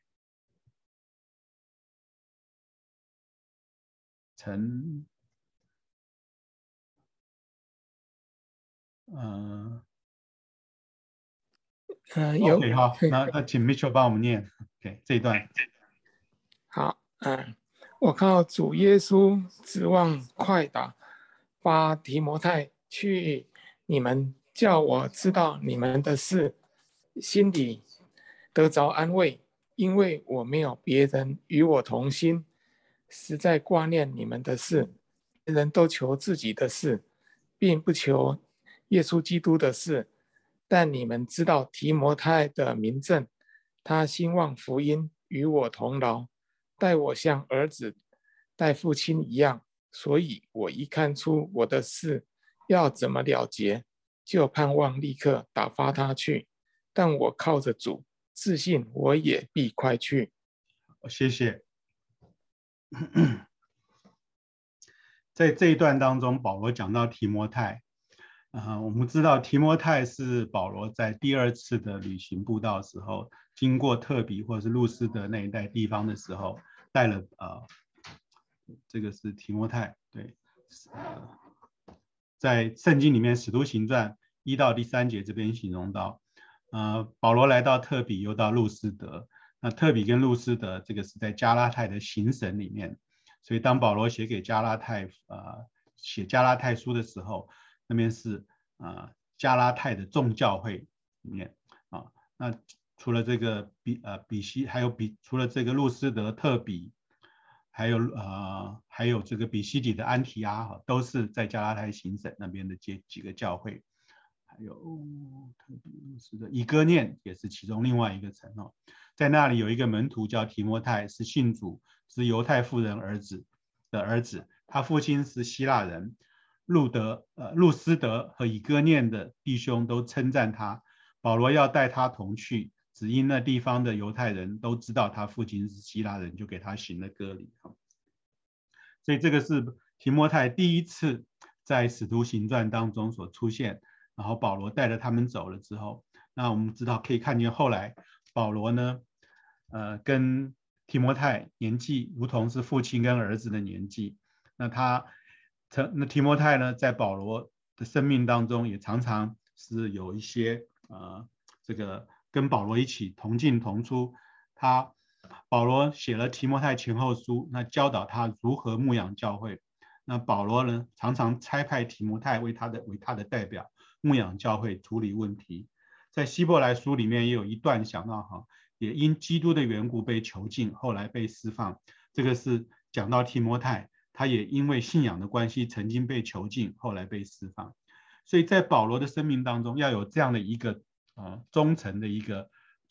有 OK 好，那请 Mitchell 帮我们念 OK 这一段。 好，我靠主耶稣指望快打发提摩太去你们，叫我知道你们的事，心里得着安慰，因为我没有别人与我同心，实在挂念你们的事。别人都求自己的事，并不求耶稣基督的事。但你们知道提摩太的名证，他兴旺福音，与我同劳，待我像儿子待父亲一样，所以我一看出我的事要怎么了结，就盼望立刻打发他去。但我靠着主，自信我也必快去。 谢谢。在这一段当中，保罗讲到提摩太，我们知道提摩太是保罗在第2次的旅行布道时候，经过特比或者是路斯德那一带地方的时候，带了这个是提摩太，对，在圣经里面《使徒行传》1到第3节这边形容到，保罗来到特比，又到路斯德。那特比跟路斯德这个是在加拉太的行省里面，所以当保罗写加拉太书的时候，那边是加拉太的众教会里面那除了这个比西，还有除了这个路斯德、特比，还有这个比西底的安提阿都是在加拉太行省那边的几个教会，还有特比路斯德、以哥念也是其中另外一个城在那里有一个门徒叫提摩太，是信主，是犹太妇人的儿子，他父亲是希腊人。路斯德和以哥念的弟兄都称赞他，保罗要带他同去，只因那地方的犹太人都知道他父亲是希腊人，就给他行了割礼。所以这个是提摩太第1次在使徒行传当中所出现，然后保罗带着他们走了之后，那我们知道可以看见后来保罗呢跟提摩太年纪如同是父亲跟儿子的年纪，那提摩太呢在保罗的生命当中也常常是有一些这个跟保罗一起同进同出。保罗写了提摩太前后书，那教导他如何牧养教会。那保罗呢常常差派提摩太为他的代表牧养教会，处理问题。在希伯来书里面也有一段讲到也因基督的缘故被囚禁，后来被释放。这个是讲到提摩太，他也因为信仰的关系曾经被囚禁，后来被释放。所以在保罗的生命当中要有这样的一个忠诚的一个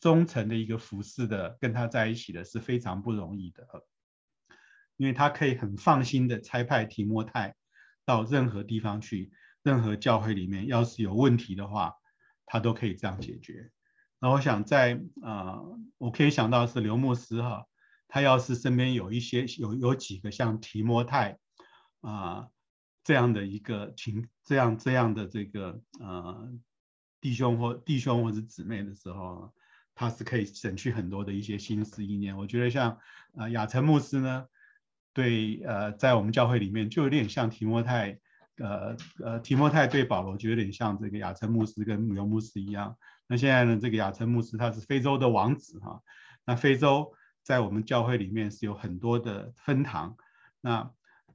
忠诚的一个服侍的跟他在一起的是非常不容易的，因为他可以很放心的差派提摩太到任何地方去，任何教会里面要是有问题的话，他都可以这样解决。然后我想我可以想到是刘牧师哈，他要是身边有有几个像提摩太这样的一个这样的这个弟兄或者姊妹的时候，他是可以省去很多的一些心思意念。我觉得像亚诚牧师呢，对在我们教会里面就有点像提摩太，提摩太对保罗就有点像这个亚诚牧师跟刘牧师一样。那现在呢，这个亚诚牧师他是非洲的王子哈，那非洲在我们教会里面是有很多的分堂，那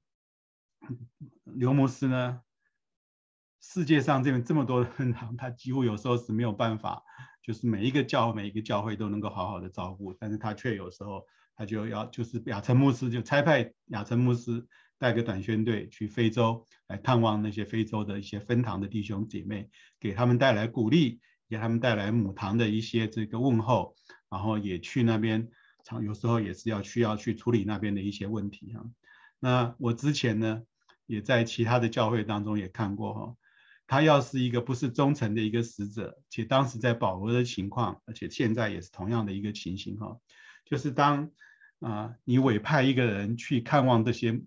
刘牧师呢，世界上这么多的分堂，他几乎有时候是没有办法，就是每一个教会都能够好好的照顾，但是他却有时候他就是亚诚牧师就差派亚诚牧师带个短宣队去非洲来探望那些非洲的一些分堂的弟兄姐妹，给他们带来鼓励，给他们带来母堂的一些这个问候，然后也去那边有时候也是需要去处理那边的一些问题哈。那我之前呢也在其他的教会当中也看过哈，他要是一个不是忠诚的一个使者，且当时在保罗的情况，而且现在也是同样的一个情形哈，就是当你委派一个人去看望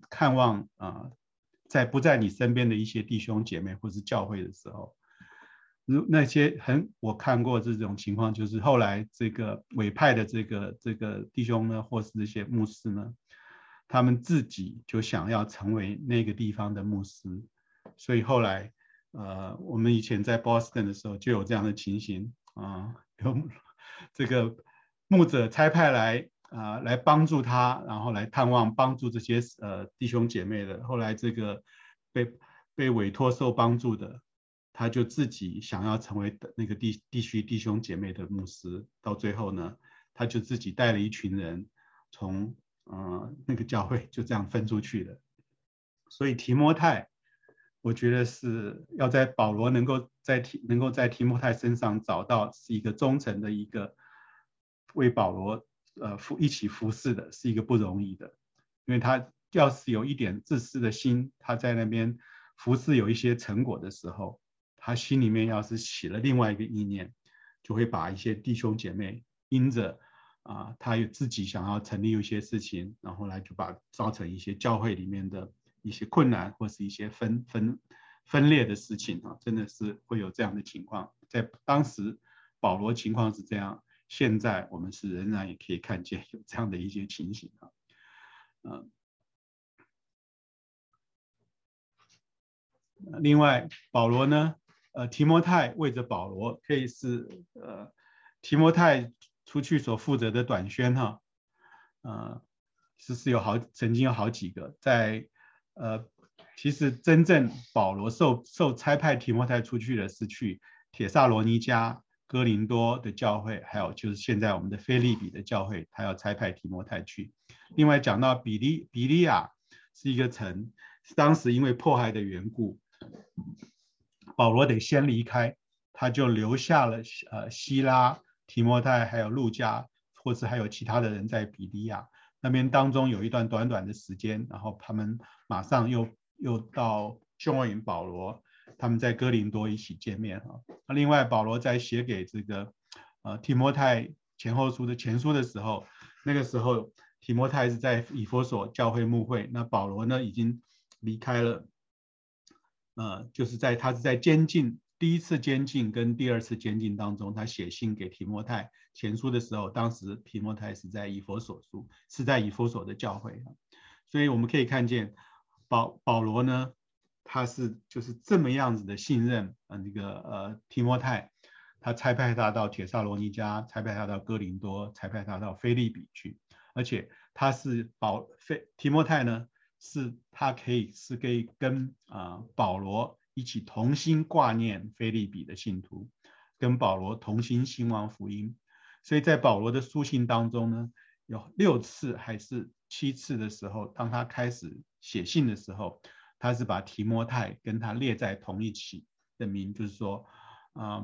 在不在你身边的一些弟兄姐妹或是教会的时候，那些我看过这种情况，就是后来这个委派的这个弟兄呢，或是这些牧师呢，他们自己就想要成为那个地方的牧师，所以后来我们以前在 Boston 的时候就有这样的情形有这个牧者差派来帮助他，然后来探望帮助这些弟兄姐妹的，后来这个被委托受帮助的，他就自己想要成为那个地区弟兄姐妹的牧师，到最后呢，他就自己带了一群人从那个教会就这样分出去了。所以提摩太，我觉得是要在保罗能够在提摩太身上找到是一个忠诚的一个为保罗一起服侍的，是一个不容易的，因为他要是有一点自私的心，他在那边服侍有一些成果的时候，他心里面要是起了另外一个意念，就会把一些弟兄姐妹因着他有自己想要成立一些事情，然后来就造成一些教会里面的一些困难或是一些分裂的事情真的是会有这样的情况。在当时保罗情况是这样，现在我们是仍然也可以看见有这样的一些情形另外保罗呢提摩太为着保罗可以是提摩太出去所负责的短宣曾经有好几个在其实真正保罗受差派提摩太出去的是去帖撒罗尼迦、哥林多的教会，还有就是现在我们的腓立比的教会，他要差派提摩太去。另外讲到比利亚是一个城，当时因为迫害的缘故，保罗得先离开，他就留下了希拉、提摩太还有路加，或是还有其他的人在比利亚那边当中有一段短短的时间，然后他们马上又到join保罗，他们在哥林多一起见面另外保罗在写给这个提摩太前书的时候，那个时候提摩太是在以弗所教会牧会，那保罗呢已经离开了就是他是在第一次监禁跟第二次监禁当中，他写信给提摩太前书的时候，当时提摩太是在以弗所的教会所以我们可以看见保罗呢，他就是这么样子的信任提摩太，他差派他到帖撒罗尼迦，差派他到哥林多，差派他到腓立比去，而且他是提摩太呢，他可以跟保罗一起同心挂念腓立比的信徒，跟保罗同心兴旺福音。所以在保罗的书信当中呢，有6次还是7次的时候，当他开始写信的时候，他是把提摩太跟他列在同一起的名，就是说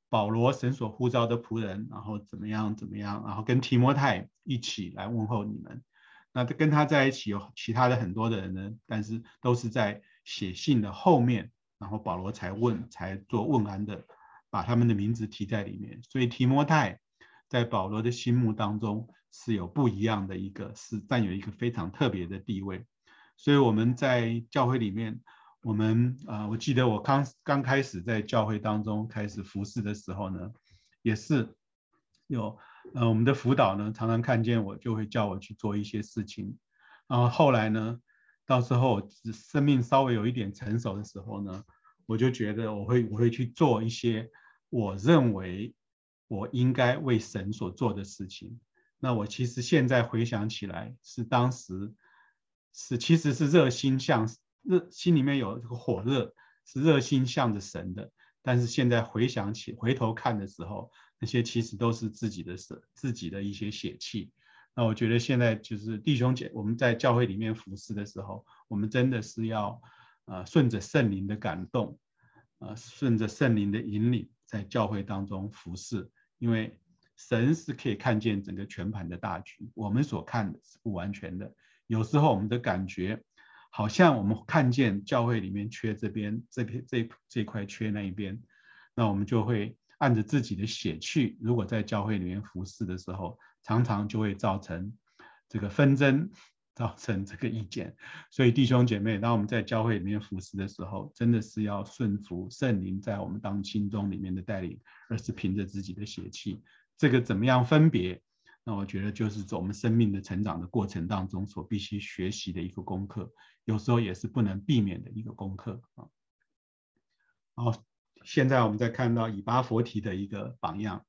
保罗神所呼召的仆人，然后怎么样，然后跟提摩太一起来问候你们。那跟他在一起有其他的很多的人呢，但是都是在写信的后面，然后保罗才做问安的，把他们的名字提在里面。所以提摩太在保罗的心目当中是有不一样的是占有一个非常特别的地位。所以我们在教会里面，我记得我刚开始在教会当中开始服侍的时候呢，也是有我们的辅导呢常常看见我就会叫我去做一些事情，然后后来呢，到时候生命稍微有一点成熟的时候呢，我就觉得我会去做一些我认为我应该为神所做的事情。那我其实现在回想起来，是当时其实是心里面有这个火热，是热心向着神的。但是现在回头看的时候，那些其实都是自己的一些血气。那我觉得现在就是弟兄姐，我们在教会里面服侍的时候，我们真的是要顺着圣灵的感动，顺着圣灵的引领，在教会当中服侍。因为神是可以看见整个全盘的大局，我们所看的是不完全的。有时候我们的感觉好像我们看见教会里面缺这边，这块缺那一边，那我们就会按着自己的血气，如果在教会里面服侍的时候，常常就会造成这个纷争，造成这个意见。所以弟兄姐妹，当我们在教会里面服侍的时候，真的是要顺服圣灵在我们心中里面的带领，而是凭着自己的血气。这个怎么样分别？那我觉得就是我们生命的成长的过程当中所必须学习的一个功课，有时候也是不能避免的一个功课。好，现在我们再看到以巴弗提的一个榜样。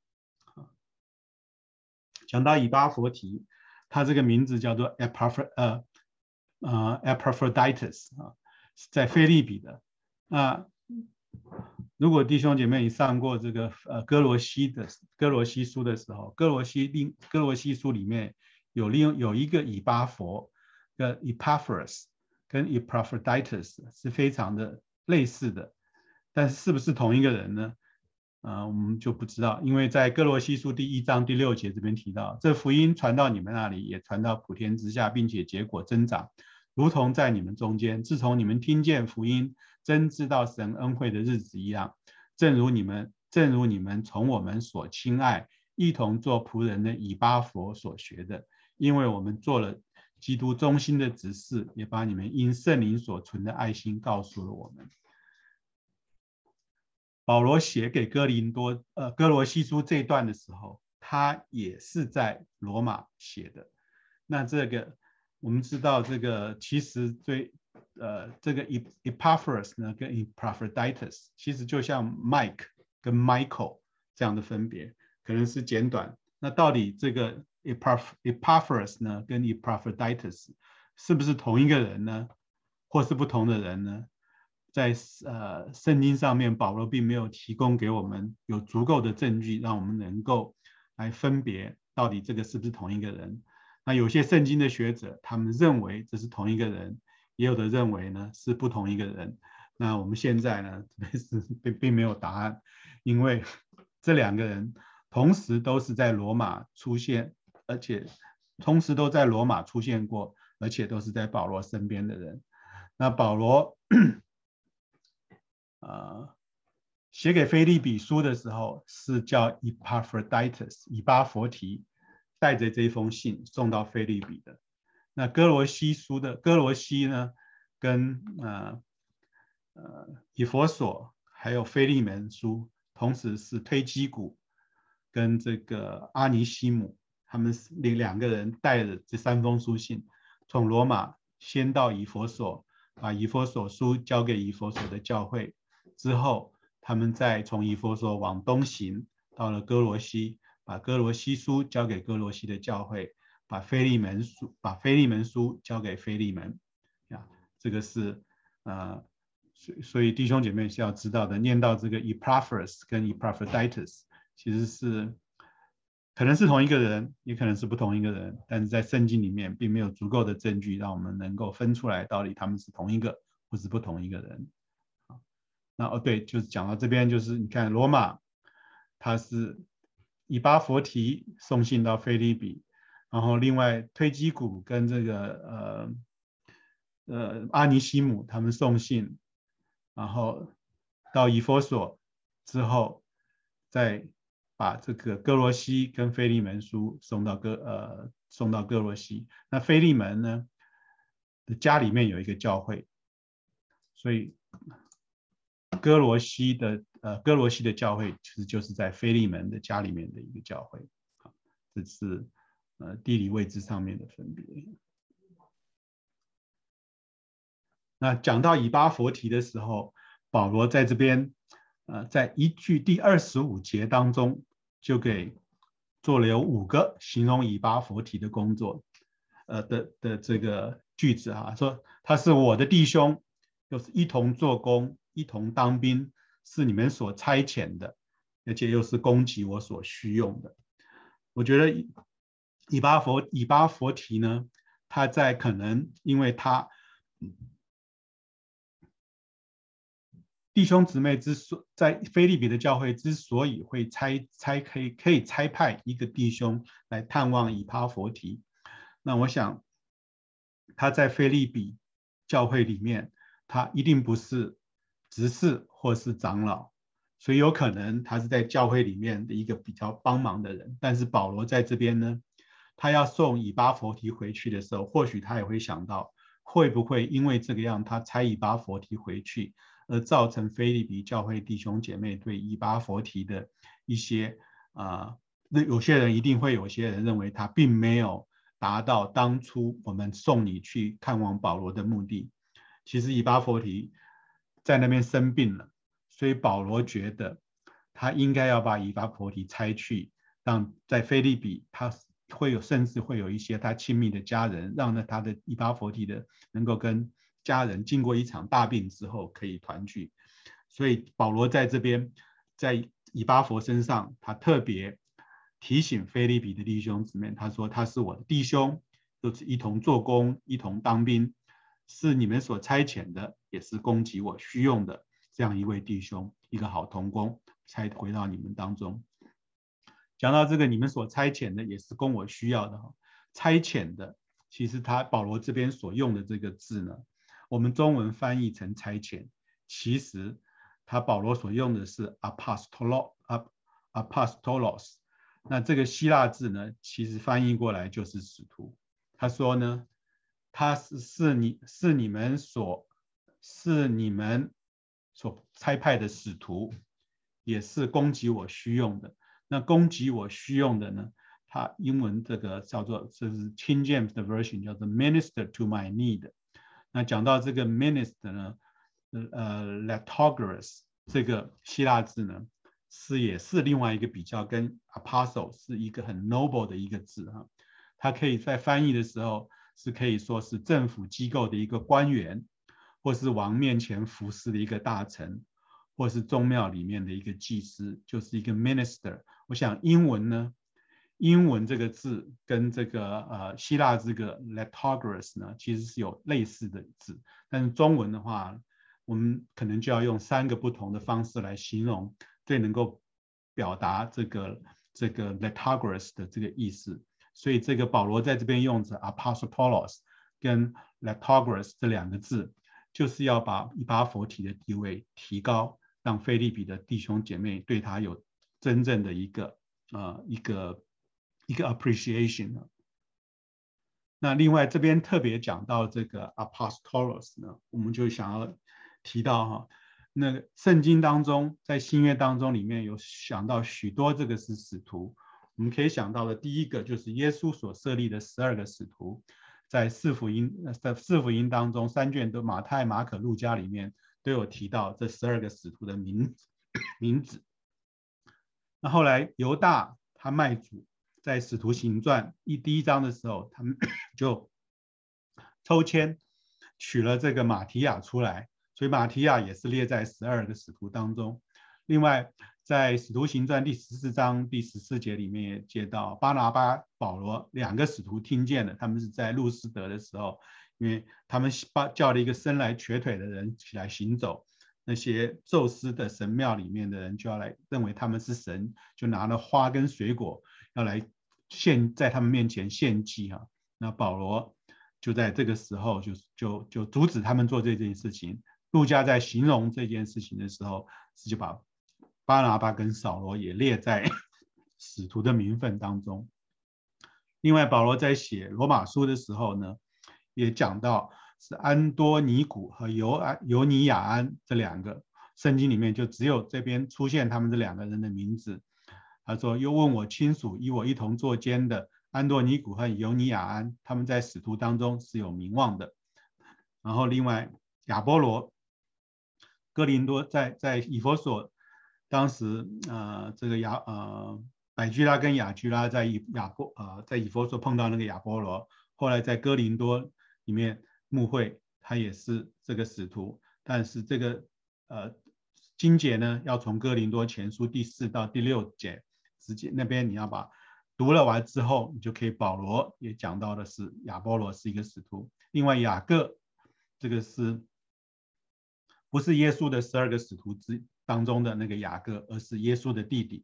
讲到以巴弗提，他这个名字叫做 Epaphroditus 在腓立比的。如果弟兄姐妹你上过这个哥罗西书的时候，哥罗西书里面有一个以巴弗跟 Epaphras 跟 Epaphroditus 是非常的类似的，但是不是同一个人呢？我们就不知道，因为在哥罗西书第1章第6节这边提到，这福音传到你们那里，也传到普天之下，并且结果增长，如同在你们中间，自从你们听见福音，真知道神恩惠的日子一样，正如你们从我们所亲爱一同做仆人的以巴弗所学的，因为我们做了基督忠心的执事，也把你们因圣灵所存的爱心告诉了我们。保罗写给哥罗西书这一段的时候，他也是在罗马写的。那这个我们知道，这个其实这个 Epaphras 呢跟 Epaphroditus 其实就像 Mike 跟 Michael 这样的分别，可能是简短。那到底这个 Epaphras 呢跟 Epaphroditus 是不是同一个人呢，或是不同的人呢？在圣经上面，保罗并没有提供给我们有足够的证据，让我们能够来分别到底这个是不是同一个人。那有些圣经的学者，他们认为这是同一个人，也有的认为呢是不同一个人。那我们现在呢并没有答案，因为这两个人同时都是在罗马出现，而且同时都在罗马出现过，而且都是在保罗身边的人。那保罗写给腓立比书的时候是叫 Epaphroditus 以巴弗提带着这封信送到腓立比的。那哥罗西呢跟以弗所还有腓利门书，同时是推基古跟这个阿尼西姆，他们两个人带着这3封书信从罗马先到以弗所，把以弗所书交给以弗所的教会，之后他们再从以弗所往东行，到了哥罗西，把哥罗西书交给哥罗西的教会，把腓利门书交给腓利门。这个是所以弟兄姐妹是要知道的，念到这个 Epaphras 跟 Epaphroditus 其实是可能是同一个人，也可能是不同一个人，但是在圣经里面并没有足够的证据让我们能够分出来到底他们是同一个或是不同一个人。那对，就是讲到这边，就是你看罗马他是以巴弗提送信到腓立比，然后另外推基古跟这个阿尼西姆他们送信，然后到以弗所之后，再把这个哥罗西跟腓利门书送到哥罗西。那腓利门呢，家里面有一个教会，所以哥罗西的教会其实就是在腓利门的家里面的一个教会。这是地理位置上面的分别。那讲到以巴弗提的时候，保罗在这边在第25节当中就给做了有5个形容以巴弗提的工作的这个句子啊，说他是我的弟兄，又是一同做工，一同当兵，是你们所差遣的，而且又是供给我所需用的。我觉得以巴弗提呢，他在可能因为他弟兄姊妹在腓立比的教会之所以会可以差派一个弟兄来探望以巴弗提，那我想他在腓立比教会里面，他一定不是执事或是长老，所以有可能他是在教会里面的一个比较帮忙的人。但是保罗在这边呢，他要送以巴弗提回去的时候，或许他也会想到，会不会因为这个样，他差以巴弗提回去，而造成腓立比教会弟兄姐妹对以巴弗提的一些有些人有些人认为他并没有达到当初我们送你去看望保罗的目的。其实以巴弗提在那边生病了，所以保罗觉得他应该要把以巴弗提差去，让在腓立比他甚至会有一些他亲密的家人，让他的以巴弗提的能够跟家人经过一场大病之后可以团聚。所以保罗在这边在以巴弗身上，他特别提醒腓立比的弟兄姊妹，他说他是我的弟兄，就是一同做工，一同当兵，是你们所差遣的，也是供给我需用的这样一位弟兄，一个好同工，才回到你们当中。讲到这个你们所差遣的，也是供我需要的。差遣的，其实保罗这边所用的这个字呢，我们中文翻译成差遣，其实保罗所用的是 apostolos。 那这个希腊字呢，其实翻译过来就是使徒。他说呢，他是你们所差派的使徒，也是供给我需用的。那供给我需用的呢，它英文这个叫做，这是 King James 的 version 叫做 minister to my need。 那讲到这个 minister 呢letogoros 这个希腊字呢，也是另外一个比较跟 apostle 是一个很 noble 的一个字哈。它可以在翻译的时候是可以说是政府机构的一个官员，或是王面前服侍的一个大臣，或是宗庙里面的一个祭司，就是一个 minister。 我想英文这个字跟这个希腊这个 letogoros 呢，其实是有类似的字，但是中文的话，我们可能就要用3个不同的方式来形容，最能够表达这个 letogoros 的这个意思。所以这个保罗在这边用着 apostolos 跟 letogoros 这2个字，就是要把以巴弗提的地位提高，让腓立比的弟兄姐妹对他有真正的一个 appreciation。 那另外这边特别讲到这个 apostolos 呢，我们就想要提到那个圣经当中，在新约当中里面有想到许多这个是使徒。我们可以想到的第一个就是耶稣所设立的12个使徒，在四福音当中3卷都马太、马可、路加里面都有提到这12个使徒的名字。那后来犹大他卖主，在使徒行传第1章的时候，他们就抽签取了这个马提亚出来，所以马提亚也是列在12个使徒当中。另外在使徒行传第14章第14节里面也接到巴拿巴、保罗2个使徒听见了，他们是在路斯德的时候，因为他们叫了一个生来瘸腿的人起来行走， 那些宙斯的神庙里面的人就要来认为他们是神，就拿了花跟水果要来在他们面前献祭哈。那保罗就在这个时候就阻止他们做这件事情。路加在形容这件事情的时候，就把巴拿巴跟扫罗也列在使徒的名分当中。另外，保罗在写罗马书的时候呢，也讲到是安多尼古和尤尼亚安这两个，圣经里面就只有这边出现他们这两个人的名字。他说：“又问我亲属与我一同作监的安多尼古和尤尼亚安，他们在使徒当中是有名望的。”然后另外亚波罗，哥林多在以弗所，当时这个百居拉跟雅居拉在以弗所碰到那个亚波罗，后来在哥林多里面牧会，他也是这个使徒。但是这个经节呢，要从哥林多前书第4到第6节，直接那边你要把读了完之后，你就可以保罗也讲到的是亚波罗是一个使徒。另外雅各这个是不是耶稣的12个使徒当中的那个雅各，而是耶稣的弟弟。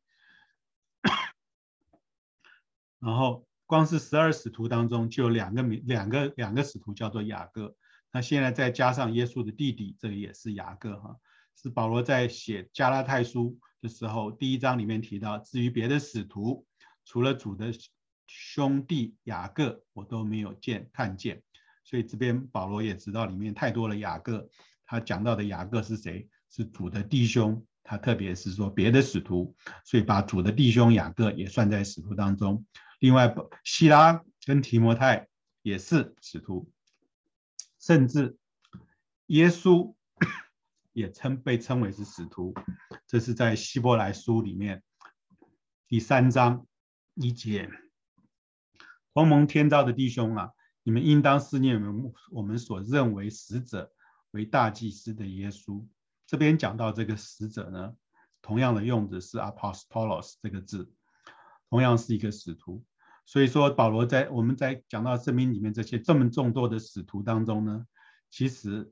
然后光是12使徒当中就有两个使徒叫做雅各，那现在再加上耶稣的弟弟，这个也是雅各哈。是保罗在写加拉太书的时候，第1章里面提到，至于别的使徒，除了主的兄弟雅各，我都没有看见。所以这边保罗也知道里面太多了雅各，他讲到的雅各是谁？是主的弟兄，他特别是说别的使徒，所以把主的弟兄雅各也算在使徒当中。另外希拉跟提摩太也是使徒，甚至耶稣也被称为是使徒。这是在希伯来书里面第3章1节，同蒙天召的弟兄啊，你们应当思念我们所认为使者为大祭司的耶稣。这边讲到这个使者呢，同样的用的是 apostolos 这个字，同样是一个使徒。所以说保罗我们在讲到圣经里面这些这么众多的使徒当中呢，其实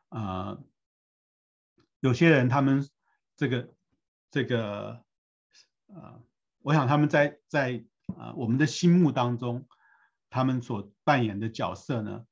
有些人他们我想他们在我们的心目当中，他们所扮演的角色呢，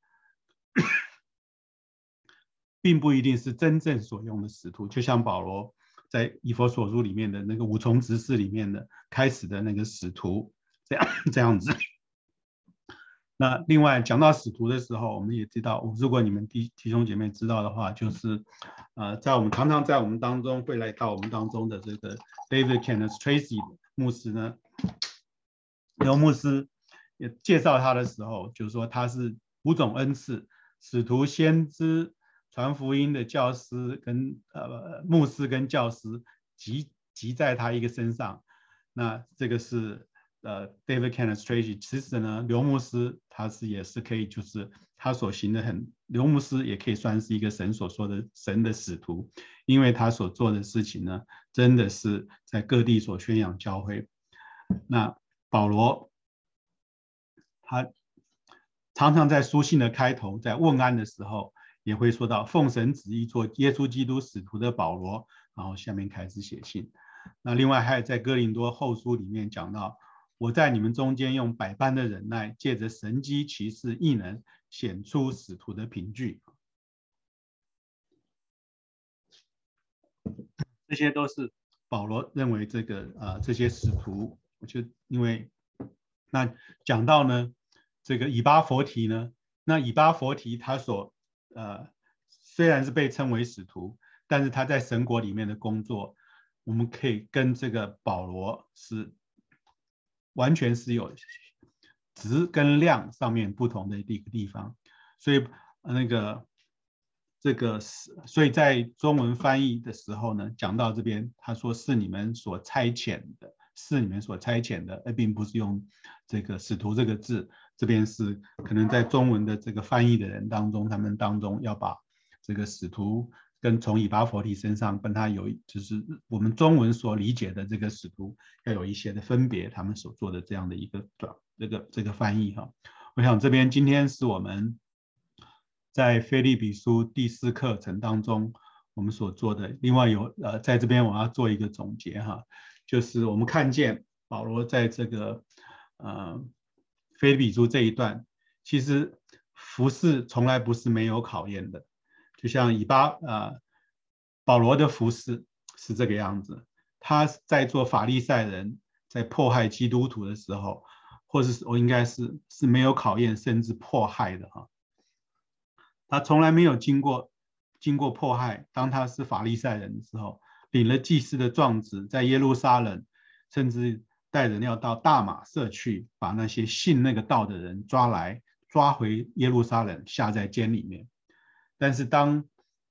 并不一定是真正所用的使徒。就像保罗在以弗所书里面的那个5重职事里面的开始的那个使徒，这样子。那另外讲到使徒的时候，我们也知道，如果你们弟兄姐妹知道的话，就是常常在我们当中会来到我们当中的这个 David Kenneth Tracy 牧师呢，刘牧师也介绍他的时候，就是说他是5种恩赐：使徒、先知、传福音的教师跟牧师跟教师集在他一个身上。那这个是David Kenneth Tracy。其实呢，刘牧师他也是可以，就是他所行的刘牧师也可以算是一个神所说的神的使徒，因为他所做的事情呢，真的是在各地所宣扬教会。那保罗他常常在书信的开头，在问安的时候，也会说到奉神旨意做耶稣基督使徒的保罗，然后下面开始写信。那另外还有在哥林多后书里面讲到，我在你们中间用百般的忍耐，借着神机奇事异能，显出使徒的凭据。这些都是保罗认为这些使徒，就因为那讲到呢这个以巴弗提呢，那以巴弗提他虽然是被称为使徒，但是他在神国里面的工作，我们可以跟这个保罗是完全是有质跟量上面不同的一个地方。所以所以在中文翻译的时候呢，讲到这边他说是你们所差遣的，并不是用这个使徒这个字。这边是可能在中文的这个翻译的人当中，他们当中要把这个使徒跟从以巴弗提身上跟他就是我们中文所理解的这个使徒要有一些的分别，他们所做的这样的一个这个翻译哈。我想这边今天是我们在腓立比书第4课程当中， 我们所做的。另外在这边我要做一个总结哈，就是我们看见保罗在这个腓立比书这一段，其实服事从来不是没有考验的，就像保罗的服事是这个样子，他在做法利赛人在迫害基督徒的时候，或者是我应该是没有考验甚至迫害的哈，他从来没有经过迫害。当他是法利赛人的时候，领了祭司的状子，在耶路撒冷，甚至带人要到大马色去，把那些信那个道的人抓回耶路撒冷，下在监里面。但是当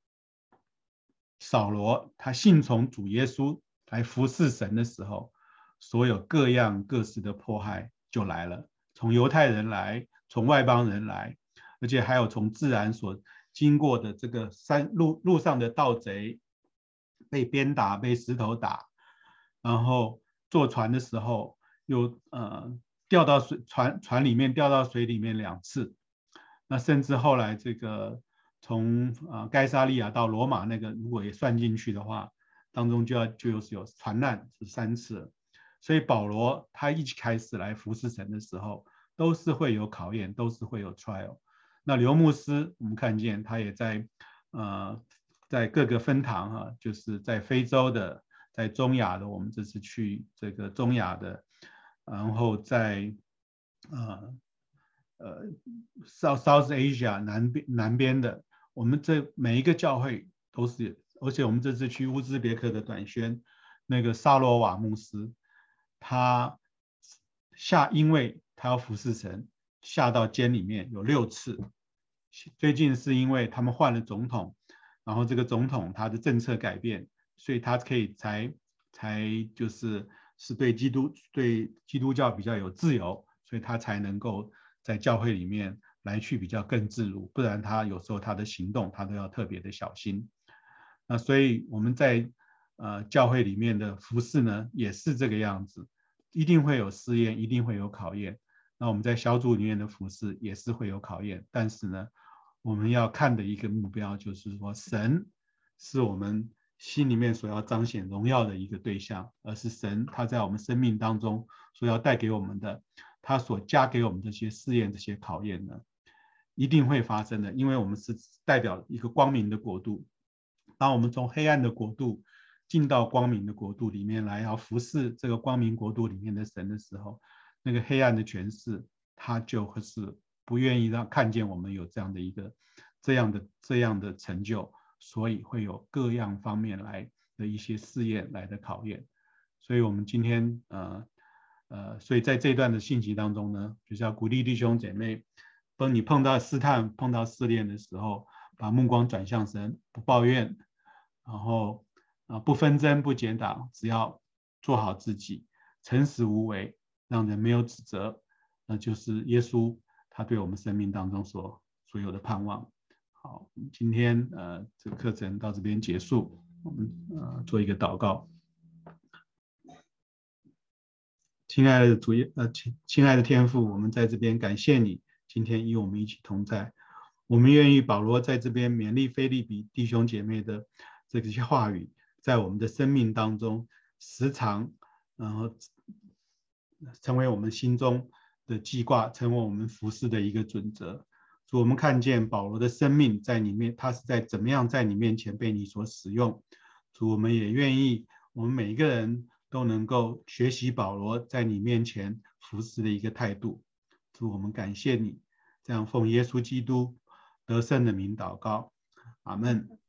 扫罗他信从主耶稣来服侍神的时候，所有各样各式的迫害就来了，从犹太人来，从外邦人来，而且还有从自然所经过的这个路上的盗贼被鞭打，被石头打，然后坐船的时候又掉到船里面，掉到水里面2次。那甚至后来这个从该撒利亚到罗马那个，如果也算进去的话，当中就有船难是3次。所以保罗他一开始来服侍神的时候，都是会有考验，都是会有 trial。那刘牧师我们看见他也在各个分堂哈，就是在非洲的，在中亚的，我们这次去这个中亚的，然后在South Asia 南边的，我们这每一个教会都是，而且我们这次去乌兹别克的短宣，那个萨罗瓦牧师，他因为他要服侍神，下到监里面有6次。最近是因为他们换了总统，然后这个总统他的政策改变，所以他可以才就是对基督教比较有自由，所以他才能够在教会里面来去比较更自如，不然他有时候他的行动他都要特别的小心。那所以我们在教会里面的服事呢，也是这个样子，一定会有试验，一定会有考验。那我们在小组里面的服事也是会有考验，但是呢，我们要看的一个目标就是说，神是我们心里面所要彰显荣耀的一个对象，而是神他在我们生命当中所要带给我们的，他所加给我们这些试验、这些考验呢，一定会发生的，因为我们是代表一个光明的国度。当我们从黑暗的国度进到光明的国度里面来，要服侍这个光明国度里面的神的时候，那个黑暗的权势他就是不愿意看见我们有这样的成就，所以会有各样方面来的一些试验来的考验。所以我们今天所以在这一段的信息当中呢，就是要鼓励弟兄姐妹，当你碰到试探、碰到试炼的时候，把目光转向神，不抱怨，然后不纷争、不结党，只要做好自己，诚实无为，让人没有指责，那就是耶稣他对我们生命当中所有的盼望。好，今天这个课程到这边结束，我们做一个祷告。亲爱的主亲爱的天父，我们在这边感谢你，今天与我们一起同在。我们愿意保罗在这边勉励腓立比弟兄姐妹的这些话语，在我们的生命当中时常，然后成为我们心中的记挂，成为我们服事的一个准则。主，我们看见保罗的生命在里面，他是在怎么样在你面前被你所使用。主，我们也愿意，我们每一个人都能够学习保罗在你面前服事的一个态度。主，我们感谢你，这样奉耶稣基督得胜的名祷告，阿们。